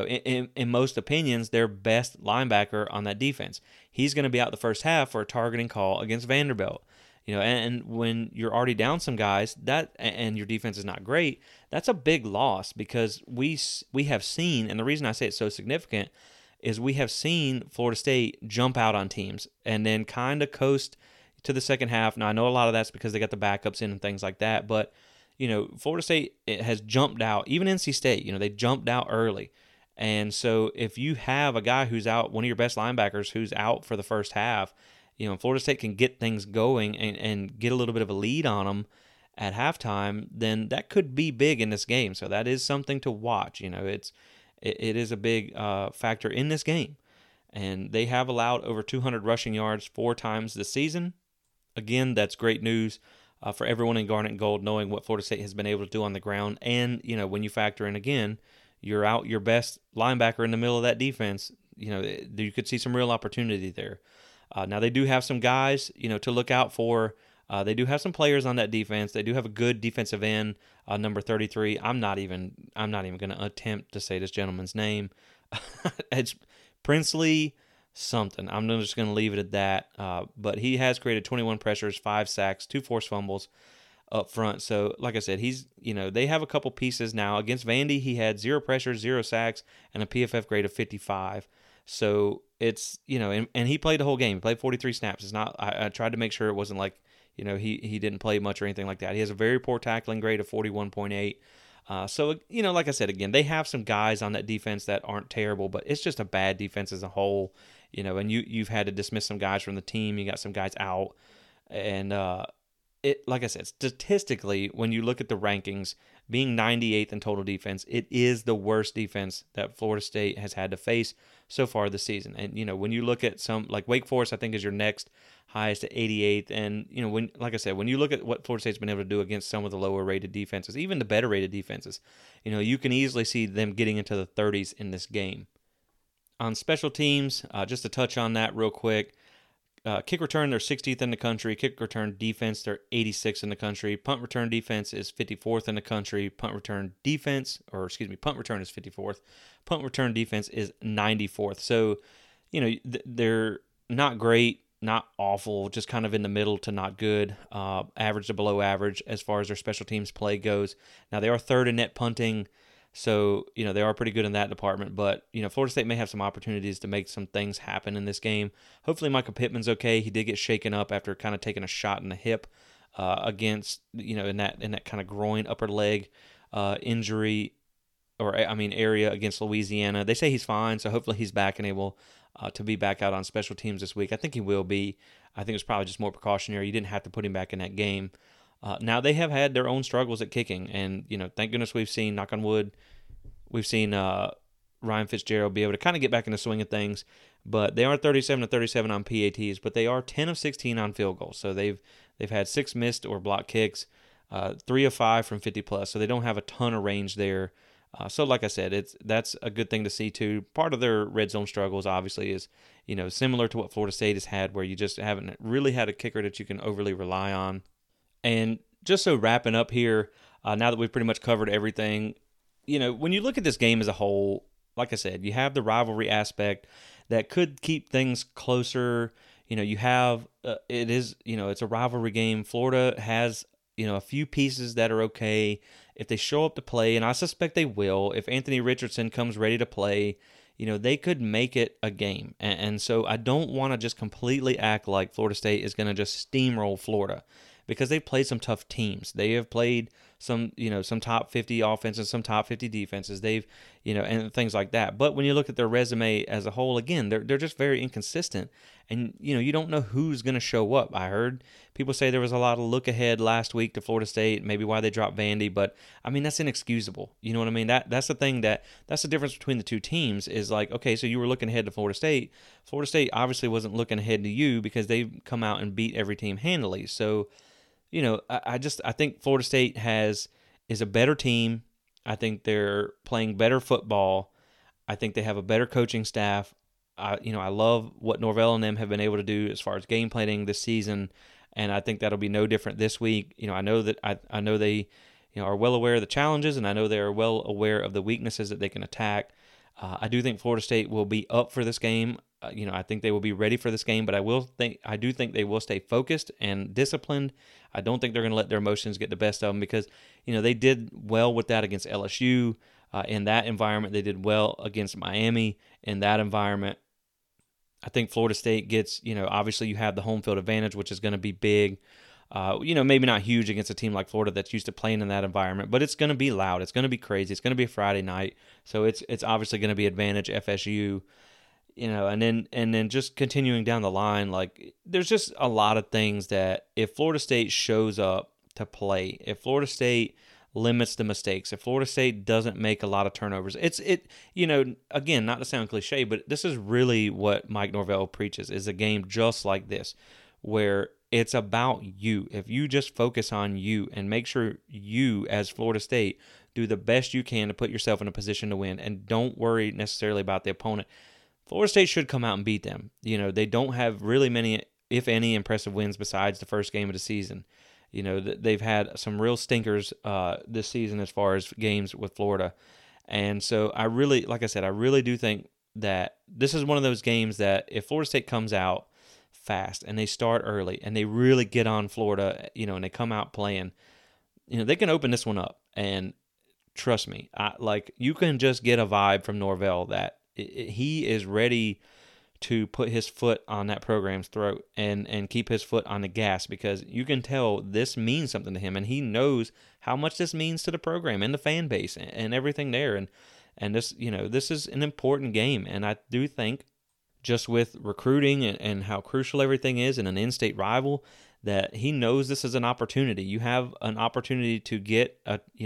S1: in most opinions, their best linebacker on that defense. He's going to be out the first half for a targeting call against Vanderbilt. And when you're already down some guys, and your defense is not great, that's a big loss because we have seen, and the reason I say it's so significant is we have seen Florida State jump out on teams and then kind of coast to the second half. Now, I know a lot of that's because they got the backups in and things like that, but, Florida State has jumped out. Even NC State, they jumped out early. And so if you have a guy who's out, one of your best linebackers who's out for the first half, Florida State can get things going and get a little bit of a lead on them at halftime, then that could be big in this game. So that is something to watch. It is a big factor in this game. and they have allowed over 200 rushing yards 4 times this season. Again, that's great news for everyone in Garnet and Gold, knowing what Florida State has been able to do on the ground. And, when you factor in, again, you're out your best linebacker in the middle of that defense, you could see some real opportunity there. Now, they do have some guys, to look out for. They do have some players on that defense. They do have a good defensive end, number 33. I'm not even going to attempt to say this gentleman's name. It's Princely something. I'm just going to leave it at that. But he has created 21 pressures, 5 sacks, 2 forced fumbles up front. So, like I said, they have a couple pieces now. Against Vandy, he had 0 pressures, 0 sacks, and a PFF grade of 55. So it's, and he played the whole game. He played 43 snaps. It's not. I tried to make sure it wasn't like, he didn't play much or anything like that. He has a very poor tackling grade of 41.8. So, like I said, again, they have some guys on that defense that aren't terrible, but it's just a bad defense as a whole, and you've had to dismiss some guys from the team. You got some guys out. And like I said, statistically, when you look at the rankings, being 98th in total defense, it is the worst defense that Florida State has had to face so far this season. And, when you look at some, like Wake Forest, I think is your next highest at 88th. And, like I said, when you look at what Florida State's been able to do against some of the lower rated defenses, even the better rated defenses, you can easily see them getting into the 30s in this game. On special teams, just to touch on that real quick, kick return, they're 60th in the country. Kick return defense, they're 86th in the country. Punt return defense is 54th in the country. Punt return is 54th. Punt return defense is 94th. So, they're not great, not awful, just kind of in the middle to not good, average to below average as far as their special teams play goes. Now, they are 3rd in net punting. So, they are pretty good in that department. But, Florida State may have some opportunities to make some things happen in this game. Hopefully, Michael Pittman's okay. He did get shaken up after kind of taking a shot in the hip against, in that kind of groin, upper leg injury area against Louisiana. They say he's fine, so hopefully he's back and able to be back out on special teams this week. I think he will be. I think it was probably just more precautionary. You didn't have to put him back in that game. Now, they have had their own struggles at kicking, and, thank goodness we've seen, knock on wood, we've seen Ryan Fitzgerald be able to kind of get back in the swing of things, but they are 37-37 on PATs, but they are 10 of 16 on field goals, so they've had 6 missed or blocked kicks, 3 of 5 from 50+, so they don't have a ton of range there. So like I said, that's a good thing to see too. Part of their red zone struggles obviously is, similar to what Florida State has had, where you just haven't really had a kicker that you can overly rely on. And just so wrapping up here, now that we've pretty much covered everything, when you look at this game as a whole, like I said, you have the rivalry aspect that could keep things closer. You have, it's a rivalry game. Florida has, a few pieces that are okay. If they show up to play, and I suspect they will, if Anthony Richardson comes ready to play, they could make it a game. And so I don't want to just completely act like Florida State is going to just steamroll Florida, because they've played some tough teams. They have played some top 50 offenses, some top 50 defenses. They've, and things like that. But when you look at their resume as a whole, again, they're just very inconsistent. And, you don't know who's going to show up. I heard people say there was a lot of look ahead last week to Florida State, maybe why they dropped Vandy. But, that's inexcusable. You know what I mean? That's the thing that's the difference between the two teams is like, okay, so you were looking ahead to Florida State. Florida State obviously wasn't looking ahead to you because they've come out and beat every team handily. So, I think Florida State is a better team. I think they're playing better football. I think they have a better coaching staff. I love what Norvell and them have been able to do as far as game planning this season, and I think that'll be no different this week. I know that I know they are well aware of the challenges, and I know they are well aware of the weaknesses that they can attack. I do think Florida State will be up for this game. I think they will be ready for this game, but I do think they will stay focused and disciplined. I don't think they're going to let their emotions get the best of them because, they did well with that against LSU in that environment. They did well against Miami in that environment. I think Florida State gets, obviously you have the home field advantage, which is going to be big. Maybe not huge against a team like Florida that's used to playing in that environment, but it's going to be loud. It's going to be crazy. It's going to be a Friday night. So it's obviously going to be advantage FSU, and then just continuing down the line, like there's just a lot of things that if Florida State shows up to play, if Florida State limits the mistakes. If Florida State doesn't make a lot of turnovers, again, not to sound cliche, but this is really what Mike Norvell preaches, is a game just like this, where it's about you. If you just focus on you and make sure you, as Florida State, do the best you can to put yourself in a position to win, and don't worry necessarily about the opponent. Florida State should come out and beat them. They don't have really many, if any, impressive wins besides the first game of the season. They've had some real stinkers this season as far as games with Florida. And so I really do think that this is one of those games that if Florida State comes out fast and they start early and they really get on Florida, and they come out playing, they can open this one up. And trust me, you can just get a vibe from Norvell that he is ready to put his foot on that program's throat and keep his foot on the gas, because you can tell this means something to him, and he knows how much this means to the program and the fan base and everything there. And this, this is an important game, and I do think just with recruiting and how crucial everything is in an in-state rival, that he knows this is an opportunity. You have an opportunity to get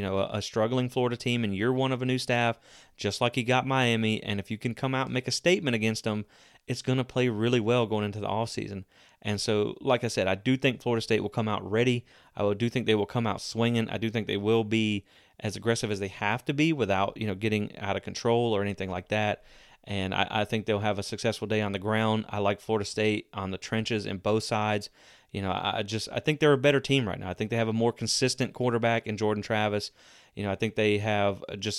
S1: a struggling Florida team in year one of a new staff, just like he got Miami. And if you can come out and make a statement against them, it's going to play really well going into the offseason. And so, like I said, I do think Florida State will come out ready. I do think they will come out swinging. I do think they will be as aggressive as they have to be without, think out of control or anything like that. And I think they'll have a successful day on the ground. I like Florida State on the trenches in both sides. I think they're a better team right now. I think they have a more consistent quarterback in Jordan Travis. I think they have just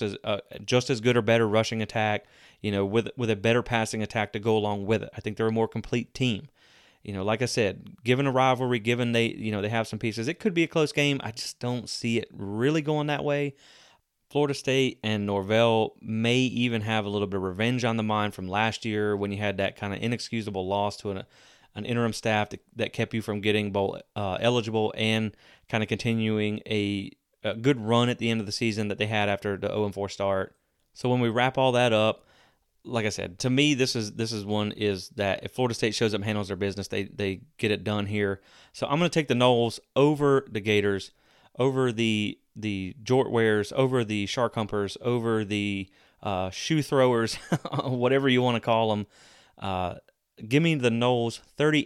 S1: as good or better rushing attack, with a better passing attack to go along with it. I think they're a more complete team. Like I said, given a rivalry, given they have some pieces, it could be a close game. I just don't see it really going that way. Florida State and Norvell may even have a little bit of revenge on the mind from last year when you had that kind of inexcusable loss to an interim staff that kept you from getting bowl eligible and kind of continuing a good run at the end of the season that they had after the 0-4 start. So when we wrap all that up, like I said, to me, this is that if Florida State shows up and handles their business, they get it done here. So I'm going to take the Noles over the Gators, over the Jortwares, over the Shark Humpers, over the shoe throwers, whatever you want to call them. Give me the Noles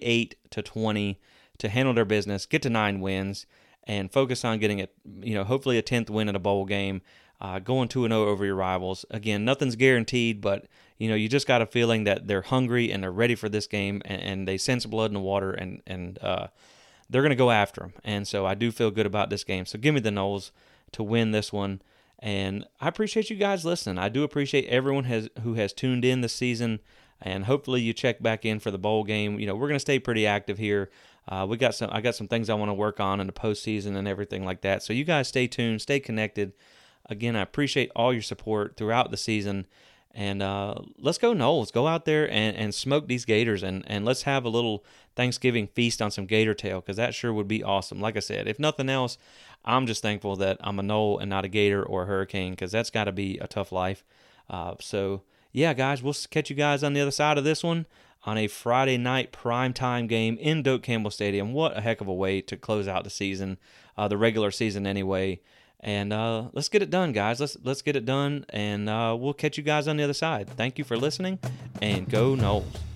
S1: 38-20 to handle their business, get to 9 wins, and focus on getting hopefully a 10th win in a bowl game, going 2-0 over your rivals. Again, nothing's guaranteed, but you just got a feeling that they're hungry and they're ready for this game, and they sense blood in the water, and they're going to go after them. And so I do feel good about this game. So give me the Noles to win this one. And I appreciate you guys listening. I do appreciate everyone who has tuned in this season. And hopefully you check back in for the bowl game. We're going to stay pretty active here. I got some things I want to work on in the postseason and everything like that. So you guys stay tuned, stay connected. Again, I appreciate all your support throughout the season. And let's go Noles. Go out there and smoke these Gators, and let's have a little Thanksgiving feast on some Gator tail, because that sure would be awesome. Like I said, if nothing else, I'm just thankful that I'm a Nole and not a Gator or a Hurricane, because that's got to be a tough life. So, yeah, guys, we'll catch you guys on the other side of this one on a Friday night primetime game in Doak Campbell Stadium. What a heck of a way to close out the season, the regular season anyway. And let's get it done, guys. Let's get it done, and we'll catch you guys on the other side. Thank you for listening, and go Noles.